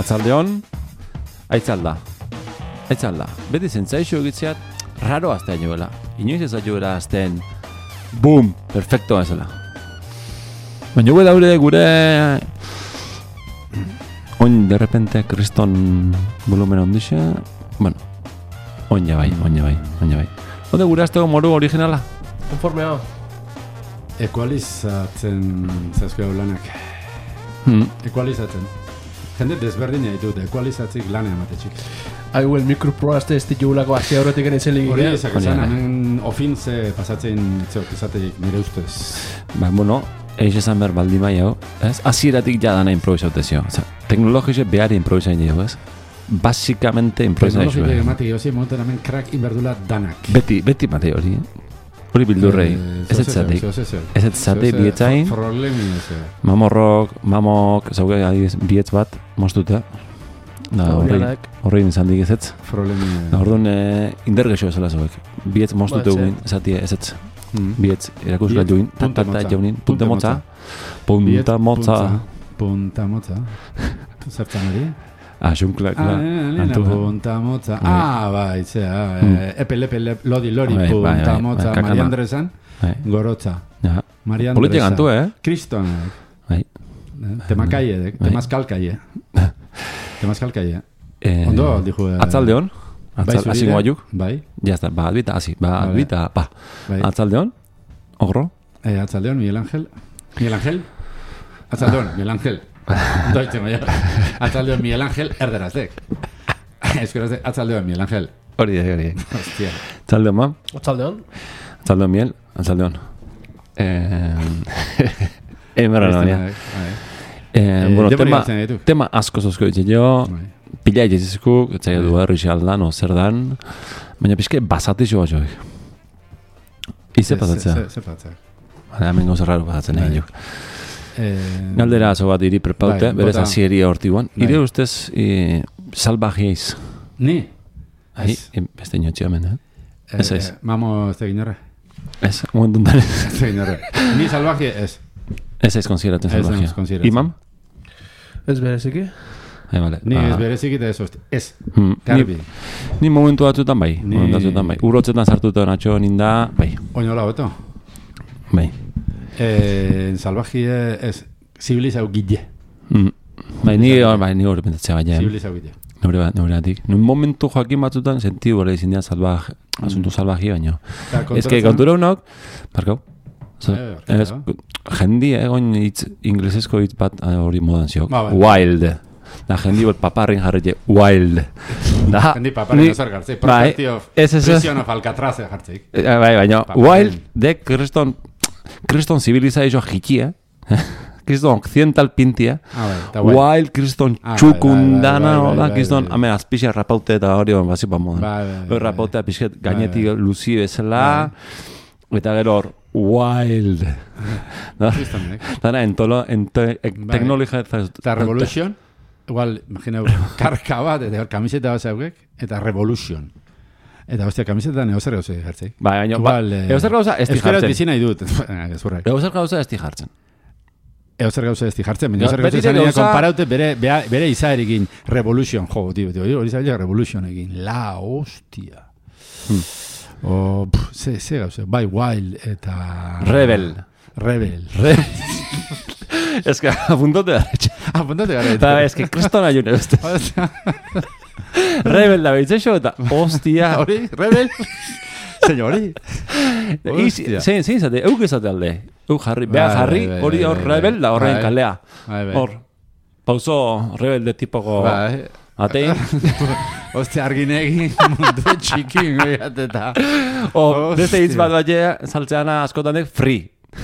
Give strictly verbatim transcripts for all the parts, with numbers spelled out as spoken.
Atzaldeon, aitzalda. Aitzalda. Beti zentzaixo egitzeat, raro aztean joela. Inoiz ez joela azten, boom, perfecto ezela. Baina gure daure gure... Oin, de repente, kriston volumen ondixe... Bueno, oin ja bai, oin ja bai, oin ja bai. Onde gure aztego moru originala? Konformea. Ekualizatzen zaizkio lanak. Hmm. Ekualizatzen. Jende desberdina ditut, ekualizatzik lana ematetxik. Hau, el mikroproazte ez ditugulako hasi aurretik enitzen ligin. Hori ezak esan, hemen ofin ze pasatzen zeok ezateik nire ustez. Ba, bueno, eix esan behar baldi mai hau, ez? Azieratik jadana improvisautezio. O sea, teknologize behar improvisain dugu, ez? Basikamente improvisain dugu. Teknologize mati, ozi, momentan hemen krak inberdula danak. Beti, beti mate hori, hori bildurrei. Ez ez zatik. Ez ez zatik bietzain. Problemi ez. Mamorrok, mamok, zauge adibidez, bietz bat, moztuta. Da, horrein izan dik ez ez. Problemi. Da, orduan, indergexo ezela zauek. Bietz moztute egin, ezatie ez ez. Bietz, erakuskela join, tatata jaunin, punte motza. Punta motza. Punta motza. Zertzen hori? Ah, xunklak. Punta motza. Ah, bai, zera. Epe, lepe, lodi, lori, punta motza. Maria Andresan, gorotza. Maria Andresan. Politia gantu, eh? Kriston. Bai. Temakaie, temazkalkaie. Temazkalkaie. Ondo, dijo... Atzaldeon. Hasi guaiuk. Bai. Ya está, ba, albita, hasi. Ba, albita, ba. Atzaldeon. Ogro. Atzaldeon, Miguel Ángel. Miguel Ángel. Atzaldeon, Miguel Ángel. Deutsche maia. Atzaldeon Miguel Ángel erderaztek. Eskerazte, atzaldeon Miguel Ángel. Hori, hori. Hostia. Atzaldeon, ma? Atzaldeon. Atzaldeon Miguel, atzaldeon. Eh... Emera noia. Bueno, tema, tema asko zozko ditzen jo. Pila egizizku, etzai edu herri xaldan, o zer dan. Baina pixke basati joa joik. Ize pasatzea. Ze pasatzea. Hemen goza raro pasatzen egin juk. Galdera azo bat iri perpaute, berez azieria hortiguan. Ire ustez salvajieiz. Ni? Beste inotxio hemen, eh? Ez ez. Mamo ez egin horre? Ez, momentun dara. Ez egin horre. Ni salvaje ez. Ez ez konsideratzen salvajia. Imam? Ez bereziki? Hai, vale. Ni ez bereziki eta ez hosti. Ez. Garbi. Ni momentu batzutan bai. Momentu batzutan bai. Urrotzetan sartuta natxo ninda, bai. Oinola beto? Bai. Salvajia ez. Zibilizau gile. Bai, ni hori pentsatzea baina. Zibilizau gile. Neure bat, neure batik. Nun momentu joakin batzutan sentidu gara izin dira salvaj, asuntu salvaji baino. Ez que kontura unok, parkau. Jendi egon hitz, inglesezko hitz bat hori modan ziok. Wild. Da jendi bot paparrin jarretxe, wild. Jendi paparrin ozer gartzik. Property of Prison of Alcatraz jartzik. Bai, baina, wild de kriston, kriston zibilizaizo jiki, eh? Kriston occidental pintia. Wild, kriston txukundana, kriston, hame, azpixe rapaute eta hori hori basi pa modan. Rapautea pixet gainetik luzi bezala, eta gero hor, wild. Dara, entolo, teknologia... Eta revolution, igual, imagineu, karka bat, eta hor kamiseta bat zaugek, eta revolution. Eta, hostia, kamiseta neozer gauza jartzik. Ba, baina, eozer gauza ez di jartzen. Euskara dizina idut. Eozer gauza ez di jartzen. Eozer gauza ez di jartzen, baina eozer gauza zanea konparaute bere izaer egin revolution, jo, tio, hori zaila revolution egin. La, hostia. O, ze, ze gauze, bai, wild, eta... Rebel. Rebel. Ez que, apuntote gara. Apuntote gara. Eta, ez que, kristona june, uste. Rebel da behitzeixo, eta, hostia. Hori, rebel. Señori. Zein, zein zate, euk ezate alde. Euk jarri, beha jarri, hori hor rebel da horrein kalea. Hor, pauso rebel de tipoko... Atein. Ostia, arginegin mundu txikin goiat eta... O, beste hitz bat bat saltzeana askotanek free.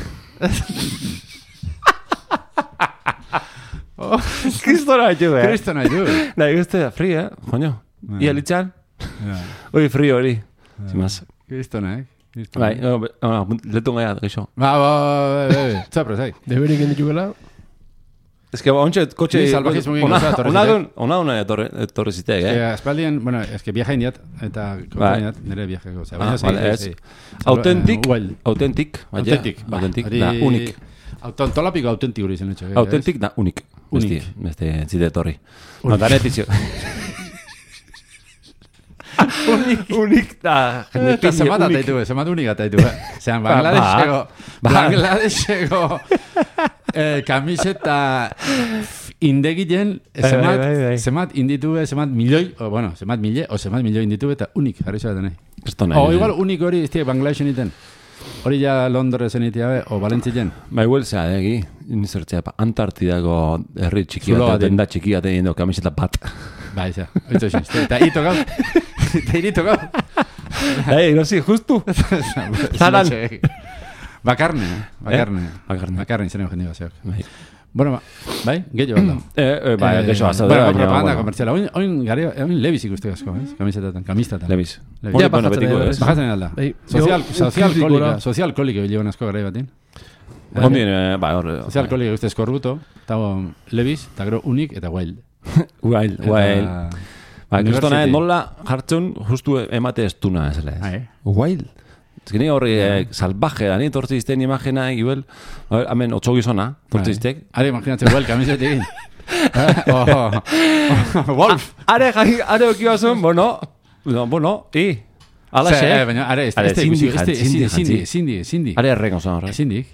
Kristona haitu, eh? Kristona haitu. Da, ikuste da, free, eh? Joño. Ia litzan? Hori, free hori. Zimaz. Kristona, eh? Bai, letu gaiat, geixo. Ba, ba, ba, ba, txapro, zai. Deberik inditugela? Ez que, ontsa, kotxe... Ni salvajismo egin goza, torre zitek. Ona, ona, torre zitek, eh? Espaldien, bueno, ez que viaja indiat, eta kontainak nire viaja goza. Ah, vale, ez. Autentik, autentik, autentik, autentik, da, unik. Tontolapiko autentik hori zen etxe. Autentik da, unik. Unik. Beste zide torri. Notanet izio. Unik. Unik da. Eta zemat ataitu, zemat unik ataitu. Zean, Bangladeseko, Bangladeseko kamiseta indegilen, zemat inditu, zemat milioi, o bueno, zemat mile, o zemat milioi inditu, eta unik, jarri zoa denei. O igual unik hori, izte, Bangladesen iten. Hori ja Londresen itea, o Valentzien. Ba, igual zea, egi, inizertzea, Antartidako herri txikia, denda txikia, teniendo kamiseta bat. Ba, iza, oitzo xin, eta hito gau. Eta irito gau. Ei, no si, justu. Zaran. Bakarne, bakarne. Bakarne. Bakarne, izan egin diga, zeok. Bueno, bai, gehiago bat da. Eh, bai, gehiago bat da. Bueno, propaganda komertziala. Oin gari, oin Levis ikuste asko, ez? Kamisetatan, kamistatan. Levis. Ja, bajatzen alda. Social kolika, social kolika bilean asko gara batin. Ondien, bai, hor. Social kolika uste eskorbuto, eta Levis, eta gero Unik, eta Wild. Wild, Wild. Ba, kristona, nola jartzen justu emate estuna, ez le. Wild. Ez gine horri salvaje da, ni tortzi izten imagina, igual, hemen otso gizona, tortzi iztek. Are, imaginatzen, Wild, kamisetik egin. Wolf. Are, are okioazun, bueno, bueno, i. Ala xe. Are, zindi, zindi, zindi, zindi. Are erreko zon horre. Zindik.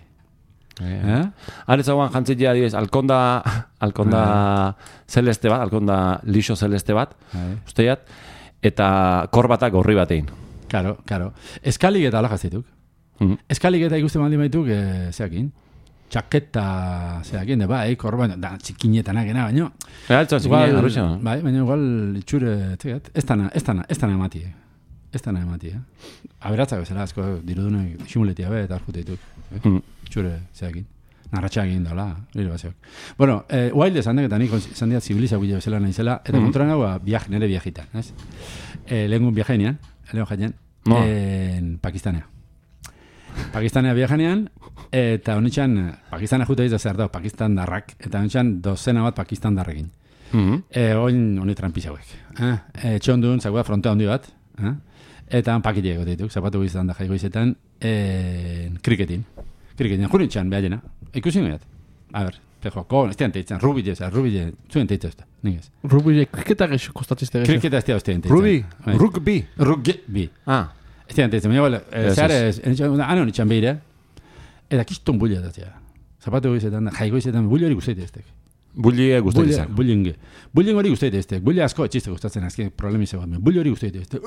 Are zagoan jantzitzea, adibes, alkonda, alkonda celeste bat, alkonda lixo celeste bat, usteiat, eta korbatak gorri batein. Karo, karo. Eskalik eta ala jaztituk. Eskalik eta ikusten maldi maituk, zeakin, txaketa, zeakin, de bai, korba, da, txikinetanak gena, baino. Eta, txikinetan, arruxa. Bai, baina igual, itxure, txegat, ez dana, ez dana, ez dana emati, ez dana emati, eh? Aberatzak bezala, asko, dirudunak, ximuletia be, eta arkute dituk. Itxure, zeakin. Narratxak egin dala, lilo baziok. Bueno, eh, Wild esan dek, eta nik esan dira zibilizak bila bezala nahizela, eta konturan hau, viaj, nire viajitan, ez? Eh, lehengun viajenean, lehengun jaten, no. en Pakistanea. Pakistanea viajenean, eta honitxan, Pakistana jute ditu zer da, Pakistan darrak, eta honitxan dozena bat Pakistan darrekin. Mm-hmm. eh, oin honi trampizauek. Eh? Eh, txondun, zagoa frontea hondi bat, eh? Eta pakitia egote zapatu izan da jaigo izetan, eh, kriketin. Kriketin, junitxan, behar jena. Ikusi noiat. A ber, pejo, kon, ez tean teitzen, rubile, zer, rubile, zuen teitzen ez da, nigez. Rubile, kriketak ez kostatzizte gexo. Kriketa ez tean teitzen. Rubi, rugby. Rugby. Ah. Ez tean teitzen, baina, zer ez, ano nitxan behire, eta kiston bulia da tia. Zapatu izetan, jaigo izetan, bulia hori guzteite ez tek. Bulia guzteite izan. Bulinge. Bulinge hori guzteite ez tek. Bulia asko etxiste gustatzen, azken problemi zegoen. Bulia hori guzteite ez tek.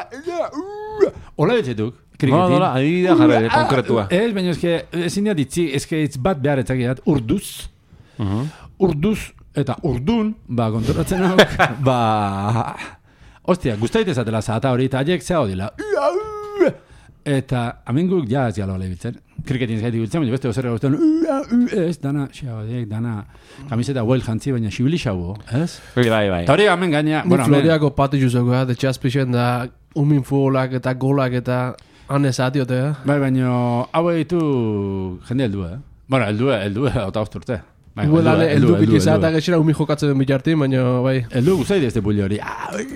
Ola betxetuk. No, no, ahí da jarre, konkretua. Ez, baina eske, ezin dira ditzi, eske ez bat behar etzakiat, urduz, urduz, eta urdun, ba, konturatzen hau, ba, ostia, guztaite zatela zahata hori, eta haiek zea hodila, eta amenguk ja ez galo lehibiltzen, kriketin zaitik biltzen, baina beste ozerra guztien, ez, dana, xea hodiek, dana, kamiseta huel jantzi, baina xibili xau, ez? Bai, bai, bai. Eta hori gamen gaina, bueno, Floriako pati juzeko, de txaspixen da, umin futbolak eta golak eta hanez atiote, eh? Bai, baina hau egitu jende heldu, eh? Bueno, heldu, heldu, eta osturte. Igual, heldu bilizat eta gexera umin jokatzen den bilartin, baina, bai. Heldu guztaide ez de bulli hori.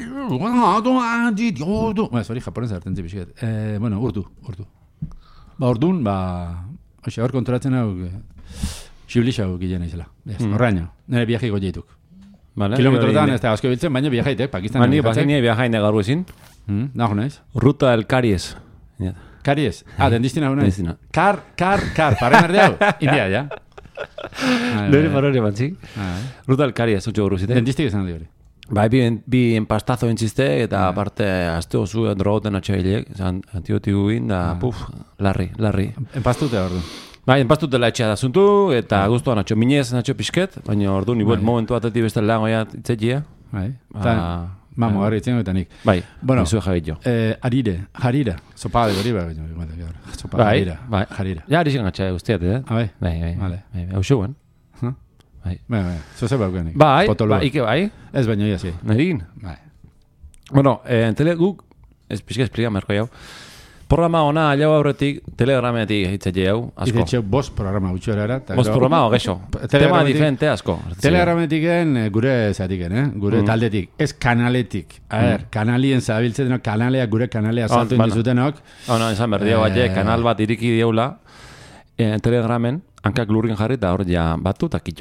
Ba, hori japonez hartzen zipixket. Bueno, urdu, urdu. Ba, urdun, ba, oxe, hor konturatzen hau, xiblixau gilena izela. Horreaino, nire viajiko jeituk. Kilometrotan ez da asko biltzen, baina viajaitek, Pakistan. Mani, pakini viajaine gaur ezin. Nago naiz? Ruta del Caries. Caries? Ah, dendistina hau naiz? Kar, kar, kar, parren erde hau? India, ja? Dore parore batzik. Ruta del Caries, utxo guruzite. Dendistik esan aldi hori. Ba, bi enpastazo entziste, eta aparte, azte osu drogoten atxailek, antibiotiku gin, da, puf, larri, larri. Empastute hor du. Bai, enpastutela etxea da zuntu, eta guztuan atxo minez, atxo pixket, baina ordu nibuel momentu atetik beste lagoia itzetia. Bai, eta, mamo, gari itzen eta nik. Bai, bueno, nizu jabit jo. Arire, jarira, sopa de gori, bai, sopa bai, jarira, bai, jarira. Ja, arizik atxea guztiat, eh? Bai, bai, bai, vale. Bai, hau xeuen. Bai, bai, bai, zoze baukenik. Bai, bai, ike bai. Ez baino ia zi. Nerin. Bai. Bueno, en tele guk, ez pixka esplika, merko jau. Programa ona, alau aurretik, telegrametik hitzetxe hau, asko. Izetxe bost programa gutxo era. Bost programa, ogexo. Tema diferente, asko. Telegrametiken gure zatiken, eh? Gure taldetik. Ez kanaletik. A ver, kanalien zabiltzetenok, kanalea, gure kanalea saltu indizutenok. Ona, esan berdia bat, kanal bat iriki dieula, telegramen, hankak lurrin jarri, eta hor ja batu eta kitxo.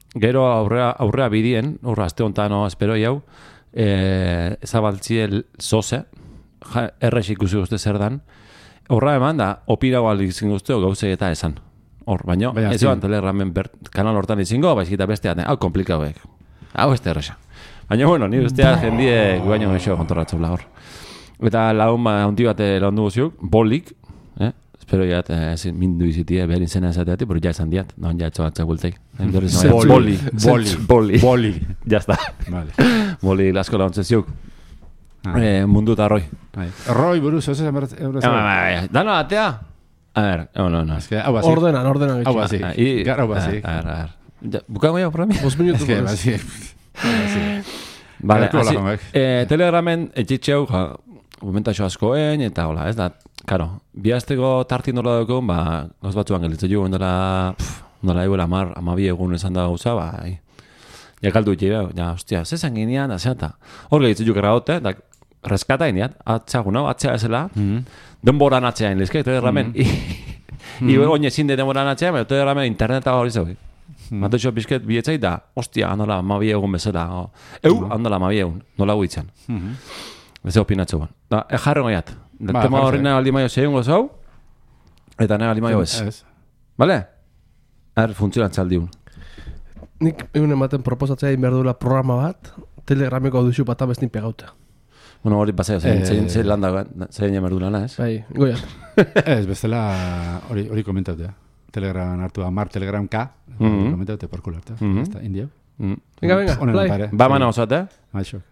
gero aurrea, aurrea bidien, aurra azte honetan no, espero jau, e, zabaltzie zoze, errex ikusi guzti zer dan, horra eman da, opira bali izin guztio gauzei eta esan. Hor, baino, Baina, ez joan Telegramen kanal hortan izingo, baizkita besteaten, hau komplikauek. Hau ez erresa. Baina, bueno, ni ustea jendie guaino geixo kontorratzula hor. Eta lagun ba, handi bat lagundu guziuk, bolik, eh? Espero jat, eh, mindu izitie, behar izena esateati, pero ja esan diat, non ja etxo batzak bulteik. Boli, boli, boli, boli, jazta. Vale. Boli, lasko laguntzen ziuk. Ah. Eh, mundu eta roi. Roi buruz, ez esan berraz. Dano, atea? A ver, no, no, no. Ordenan, ordenan. Hau bazik, gara hau bazik. A ver, a ver. Bukago ya, por mi? Bos minutu. Ez que, bazik. Vale, así, eh, Telegramen etxitxeu, ja, momentazio askoen, eta hola, ez da, karo, bihazteko tartin nola daukun, ba, gauz batzuan gelitze jo, nola, nola eguela mar, amabi egun esan da gauza, ba, ja kaldu itxe, ja, ostia, zezan ginean, da, zeata. Hor gelitze jo gerragote, da, reskata inean, atxagun hau, atxea ezela, mm-hmm. denboran atxean, lezke, Telegramen, mm-hmm. ibe oin ezin de denboran atxean, pero Telegramen interneta hori zeu. Mm. Mateixo bizket bietzai da, ostia, handola amabi egun bezala. Eu, mm. handola amabi egun, nola guitzen. Mm-hmm. Ez opinatzu ban. Da, e jarri goiat. Ba, tema horri nahi aldi maio zein gozau, eta nahi aldi maio ez. Ez. Bale? Er, funtzionatza aldiun. Nik egun ematen proposatzea egin behar duela programa bat, Telegrameko audizu bat abestin pegauta. Bueno, hori paseo, zein, zein, zein landa, zein emer du lana, ez? Bai, goiat. Ez, bestela hori, hori komentatzea. Telegram hartu amar Telegram K, mm-hmm. komentaute porkularte. Mm-hmm. Está indio. Mm-hmm. Venga, venga, play. Ba mana osate? Maixok.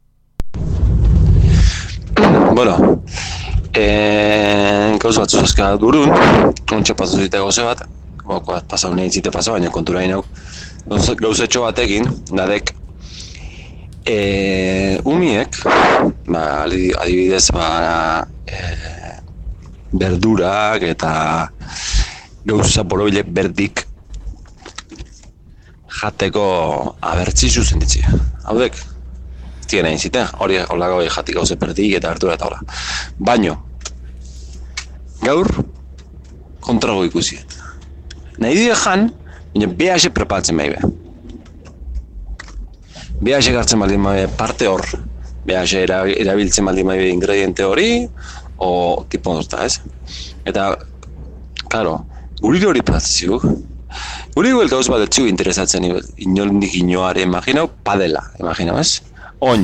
Bueno, eh, gauza batzu azka durun, ontsa pasu zite goze bat, boko bat pasau nahi zite pasau, baina kontura inau. Gauzetxo batekin, dadek, eh, umiek, ba, adibidez, ba, eh, berdurak eta gauza borobilek berdik jateko abertzi zuzen ditzi. Haudek, tien egin ziten, hori holako jatik gauze berdik eta bertura eta hola. Baino, gaur, kontrago ikusi. Nahi dire jan, baina B H preparatzen maibe. B H gartzen baldin maibe parte hor. B H erabiltzen baldin maibe ingrediente hori, o tipo dozta, ez? Eta, claro, guri hori pratzizuk. Guri guel gauz bat etxu interesatzen inoldik inoare, imaginau, padela, imaginau, ez? Oin.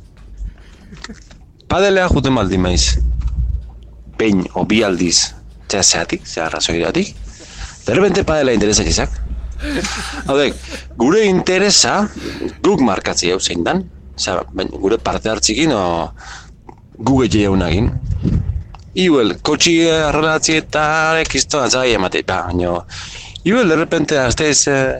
Padelea juten baldin maiz. Pein o bi aldiz, zera zeatik, zera razoiratik. De repente padela interesak izak. Haudek, gure interesa guk markatzi hau zein dan. Zera, gure parte hartzikin o guge jeunagin. Igual, kotxi arrelatzi eta ekizto atzai emate, baina igual, de repente, azteiz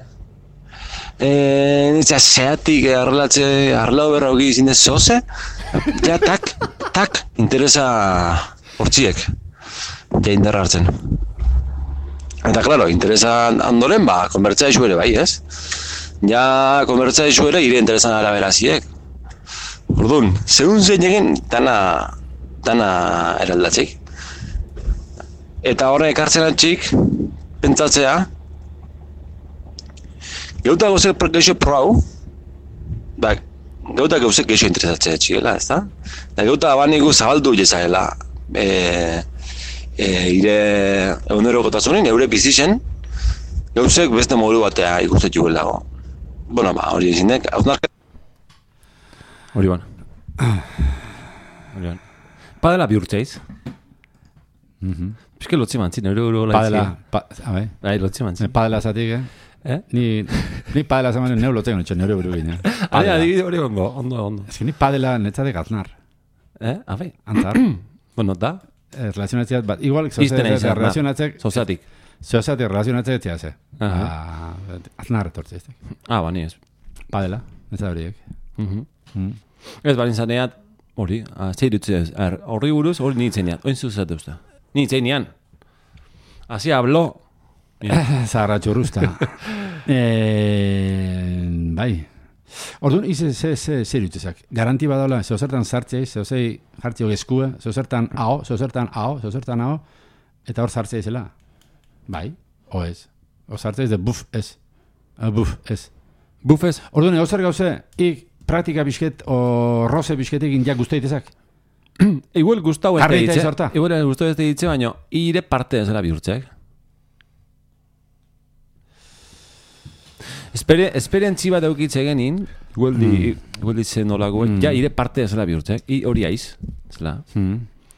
nitza zeatik arrelatze, arrelau berra hogi izin ez zoze, ja, tak, tak, interesa hortziek, ja indarra hartzen. Eta, klaro, interesa andoren, ba, konbertza isu ere bai, ez? Ja, konbertza isu ere, ire interesan araberaziek. Orduan, segun zein egin, dana, dana eraldatzeik. Eta horre ekartzen atxik, pentsatzea, gauta gauzek geixo prau, ba, gauta gauzek geixo interesatzea txigela, ez da? Da gauta abanigu zabaldu jezaela, e, e, ire egunero gotasunin, eure bizixen, gauzek beste modu batea ikustet juguelago. Bueno, ba, hori izinek, hausnarket. Hori ban. Hori ban. Padela bihurtzeiz. Mhm. Piske lotzi mantzin, euro euro laitzi. Padela, pa, a bai. Bai, lotzi mantzin. Padela zatik, eh? Eh? Ni, ni padela zamanen neu lotzen, nitxo, neu euro egin, eh? Ari, adibide hori ondo, ondo, ondo. Ez que ni padela netzade gaznar. Eh? A bai. Antzar. Bueno, da? Eh, relazionatziat, bat, igual, relazionatzek... Zozatik. Zozatik, relazionatzek etziaz, eh? Ah, aznar etortze, ez. Ah, bani ez. Padela, netzade horiek. Ez, bari zaneat, hori, zei dutzez, horri buruz, hori nintzen ean, oin zuzate usta. Nintzen ean. Asi hablo. Zaharra txurruzta. Bai. Orduan, ize, ze, ze, ze dutzezak. Garanti badaula, zeo zertan sartzeiz, zeo zei jartzio geskue, zeo zertan hau, zeo zertan hau, zeo zertan hau, eta hor sartzeizela. Bai, o ez. O sartzeiz de buf ez. Buf ez. Bufez. Orduan, egozer gauze, ik praktika bisket o roze bisketekin ja guzteitezak? Igual gustau ez ditze. Igual gustau ez ditze, baina ire parte ez dela bihurtzek. Esperientzi bat eukitze genin, igual di, mm. igual di zen olago, mm. ja ire parte ez dela bihurtzek, i hori aiz, zela. Mm.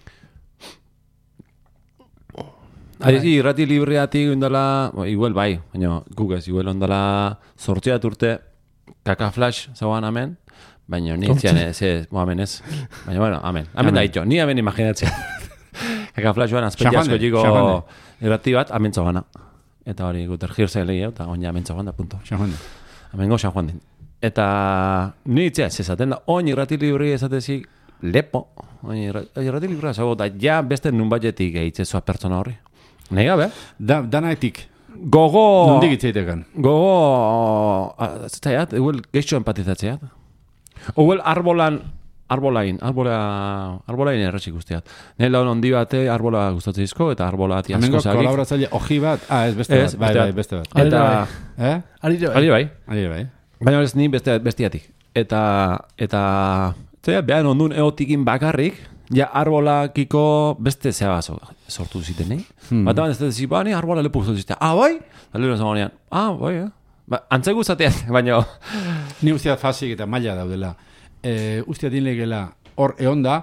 Adiz, irrati libreatik ondala, igual bai, baina gugez, igual ondala sortzeat urte, kaka flash zagoan amen, baina nintzian ez, ez, bo amen ez. Baina, bueno, amen, amen da hitxo, ni amen imaginatzea. Kaka flash joan, azpeti asko txiko irrati bat, amen zagoana. Eta hori guter jirze lege, eta oin amen zagoan da, punto. Xajuan Amengo xajuan din. Eta nintzia, ez esaten da, oin irrati libre esatezik, lepo, oin irrati libre zago, da ja beste nun batetik egitzezua pertsona horri. Nega, be? Da, danaetik. Gogo... Nondik itzeitekan? Gogo... Zaiat, eguel geixo empatizatzeat. Oguel arbolan... Arbolain, arbola... Arbolain erretxik guztiat. Nela ondi bate arbola gustatzezko eta arbola ati asko zagik. Hemengo kolaboratzaile oji bat... Ah, ez beste bat. Bai, bai, beste bat. Eta... Eh? Alire bai. Alire bai. Alire bai. Baina ez ni beste bestiatik. Eta... Eta... Zaiat, behan ondun eotikin bakarrik... Ja, arbolakiko beste zeba sortu ziten, eh? Hmm. Bat eban ez da zipa, ni arbola lepo guztu ziten. Ah, bai? Eta lehenu zagonean, ah, bai, eh? Ba, antzaigu zatean, baina... Ni usteat fasik eta maila daudela. E, usteat inlegela hor eonda,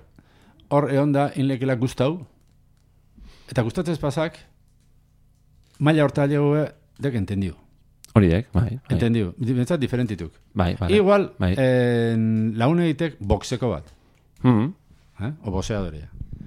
hor eonda inlegela guztau, eta gustatzez pasak, maila horta legoe, dek entendiu. Horiek, bai. bai. Entendiu. Bentsat diferentituk. Bai, bai. Igual, bai. En, laune egitek boxeko bat. Mm-hmm. Eh? O boxeadoria.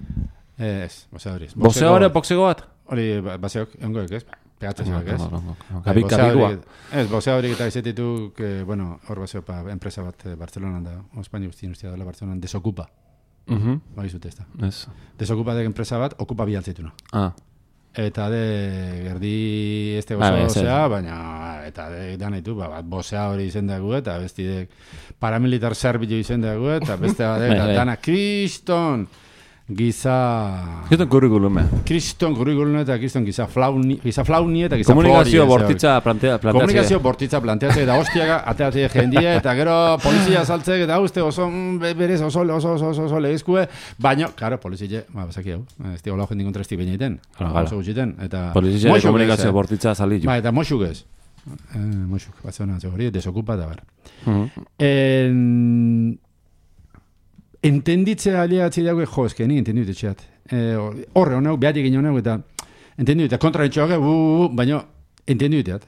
Ez, boxeadoria. Boxeadoria, boxeko bat? Hori, baseok, egongoek, ez? Pegatzezak, ez? Gabik, gabikua. Ez, boxeadorik eta izetituk, bueno, hor baseok, enpresa bat Bartzelonan da, o Espainia guztien ustia dela Bartzelonan, desokupa. Mhm. Bai zute ez da. Ez. Desokupa dek enpresa bat, okupa bialtzeituna. Ah. Eta de, gerdi este gozo osea, baina, eta de, danaitu, bat, bosea hori izen dago, eta bestidek paramilitar zerbilo izen dago, eta beste bat, eta dana, kriston, giza... Kriston kurrikulume. Kriston kurrikulume, eta kriston giza flauni, giza flauni, eta giza flori. Komunikazio bortitza planteatzea. Komunikazio bortitza planteatzea, eta hostiaga, ateatzea jendia, eta gero polizia saltzek, eta uste oso, berez oso, oso, oso, oso, oso legizkue, baina, karo, polizia, ba, bazaki hau, ez dio lau jendin kontra ez dik baina oso gutxiten, eta... Polizia komunikazio bortitza sali jo. Ba, eta moxuk ez. Eh, moxuk, bat zeuna, hori, desokupa da bar. En... Entenditzea aliatzi dago, jo, eske ni entenditu etxeat. Horre honau, behar egin honau, eta entenditu, eta kontra entxoak, baina entenditu etxeat.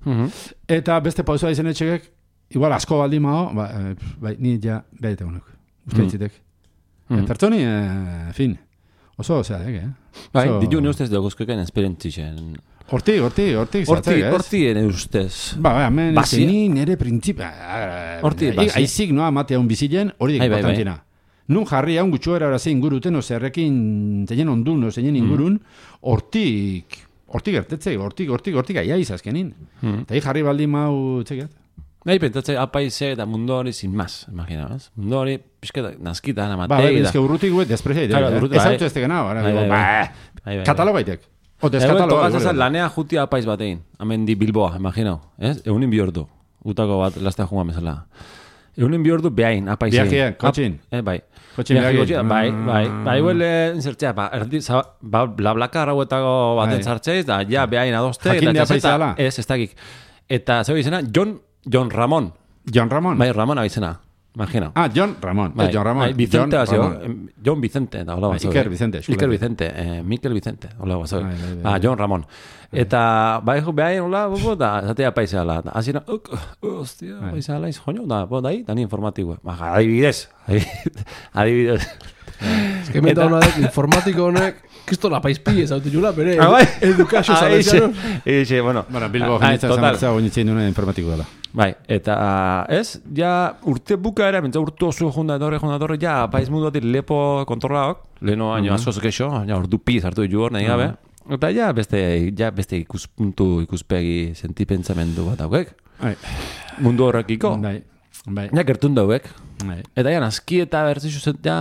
Eta beste pausoa izan etxekek, igual asko baldi mao, ba, bai, ni ja behar eta honuk. Uste etxitek. Pertsoni, fin, oso, osea, ege, eh? Bai, ditu ne ustez dagozkeken esperientzien. Horti, horti, horti, horti, horti ene ustez. Ba, ba, hemen, ni nere printzipia. Horti, basi. Aizik noa matea un bizilen, hori dik importantina. Nun jarri haun gutxuera horaze inguruten, ozerrekin zeinen ondun, zeinen ingurun, hortik, hortik gertetzei, hortik, hortik, hortik aia izazkenin. Eta hi jarri baldi mau txekiat. Nahi, pentatze, apaize eta mundu hori sin maz, imagina, ez? Mundu hori, pixketa, nazkita, namatei. Ba, bizke urrutik guet, desprezia itek. Ez hau txeztek nao, katalogaitek. Otes kataloga. Lanea jutia apaiz batein, hemen di Bilboa, imagina, ez? Eunin bihortu, utako bat, lastea junga mesala. Eunin bihortu behain, apaizein. Biakien, kotxin. Eh, bai. Kotxin biakien. Bai, bai. Bai, huele, inzertzea, ba, erdi, ba, blablaka arrauetako baten zartzeiz, da, ja, behain adoste. Jakin de apaizala. Ez, ez dakik. Eta, zeu izena, John, John Ramon. John Ramon? Bai, Ramon abizena. Imagina. Ah, John Ramon. Bai, John Ramon. Bai, Vicente, bazio. John Vicente, da, hola, bazio. Iker Vicente. Iker Vicente, eh, Mikel Vicente, hola, bazio. Ah, John Ramon. Eta, bai, jo, behain, hola, bo, da, zatea paizeala. Azina, uk, hostia, paizeala, iz, joño, da, bo, dahi, dani informatikoa. Ba, adibidez, adibidez. Ez que meta hona dek, informatiko honek, kisto la paizpi ez hautu jula, bere, edukazio ah, zabeziano. Eixe, bueno. Bueno, Bilbo, jenitzen zamartza goñitzen duna informatiko dela. Bai, eta, ez, ja, urte buka ere, mentza urte oso jondadore, jondadore, ja, paiz mundu batik lepo kontrolaok, leheno año askoz kexo, ja, ordu piz hartu ditu hor, nahi gabe, eta ja, beste, ja, beste ikuspuntu, ikuspegi, sentipentsamendu bat haukek. Bai. Mundu horrekiko. Bai, bai. Ja, gertun dauek. Bai. Eta ja, naski eta bertzizu zen, ja,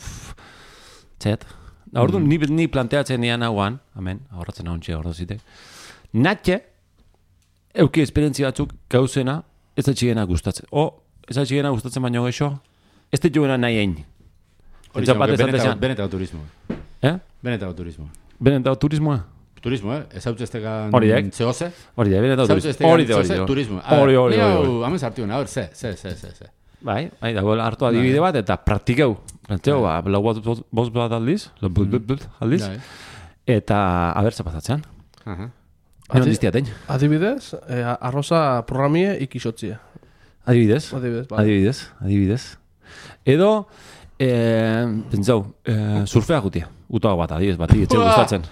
txet. Ordu, mm. ni, ni planteatzen nian hauan, amen, ahorratzen hau txe, ordu zitek. Natxe, euki esperientzia batzuk gauzena, ez atxigena gustatzen. O, ez atxigena gustatzen baino geixo, ez dituena nahi egin. Benetako turismo. Eh? Benetako turismo. Benetako turismoa? Turismo, eh? Ez hau txestekan zehose? Hori da, benetako turismo. Hori da, hori da. Turismo. Hori, hori, hori. Hamen sartu gana, hori, ze, ze, ze, ze, ze. Bai, bai, dago hartu adibide bat, eta praktikeu. Praktikeu, ba, lau bost bat aldiz, aldiz, eta abertza pasatzean. Enon diztiatein. Adibidez, arroza programie ikixotzia. Adibidez, adibidez, adibidez. Edo, pentsau, surfea gutia. Utago bat, adibidez, bat, etxe gustatzen.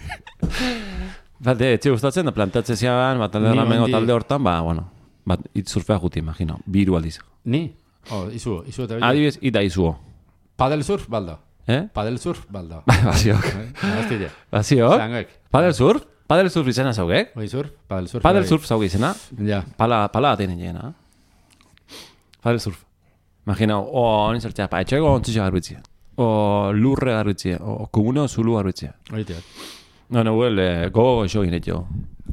Bate, etxe gustatzen, da plantatze ziagan, bat talde ramengo talde hortan, ba, bueno, bat, it surfea gutia, imagino, biru aldiz. Ni? Oh, izuo, izuo eta bila. Adibidez, ita izuo. Padel surf, balda. Eh? Padel surf, balda. Baziok. Baziok. Padel surf? Padel surf izena zaugek? Oi surf, padel surf. Padel surf zauge izena? Ja. Pala, pala atenen jena. Padel surf. Imagina, o nintzertzea, pa etxego ontzitza garbitzia. O lurre garbitzia. O komune o zulu garbitzia. Horitea. No, no, huel, gogo goxo ginet jo.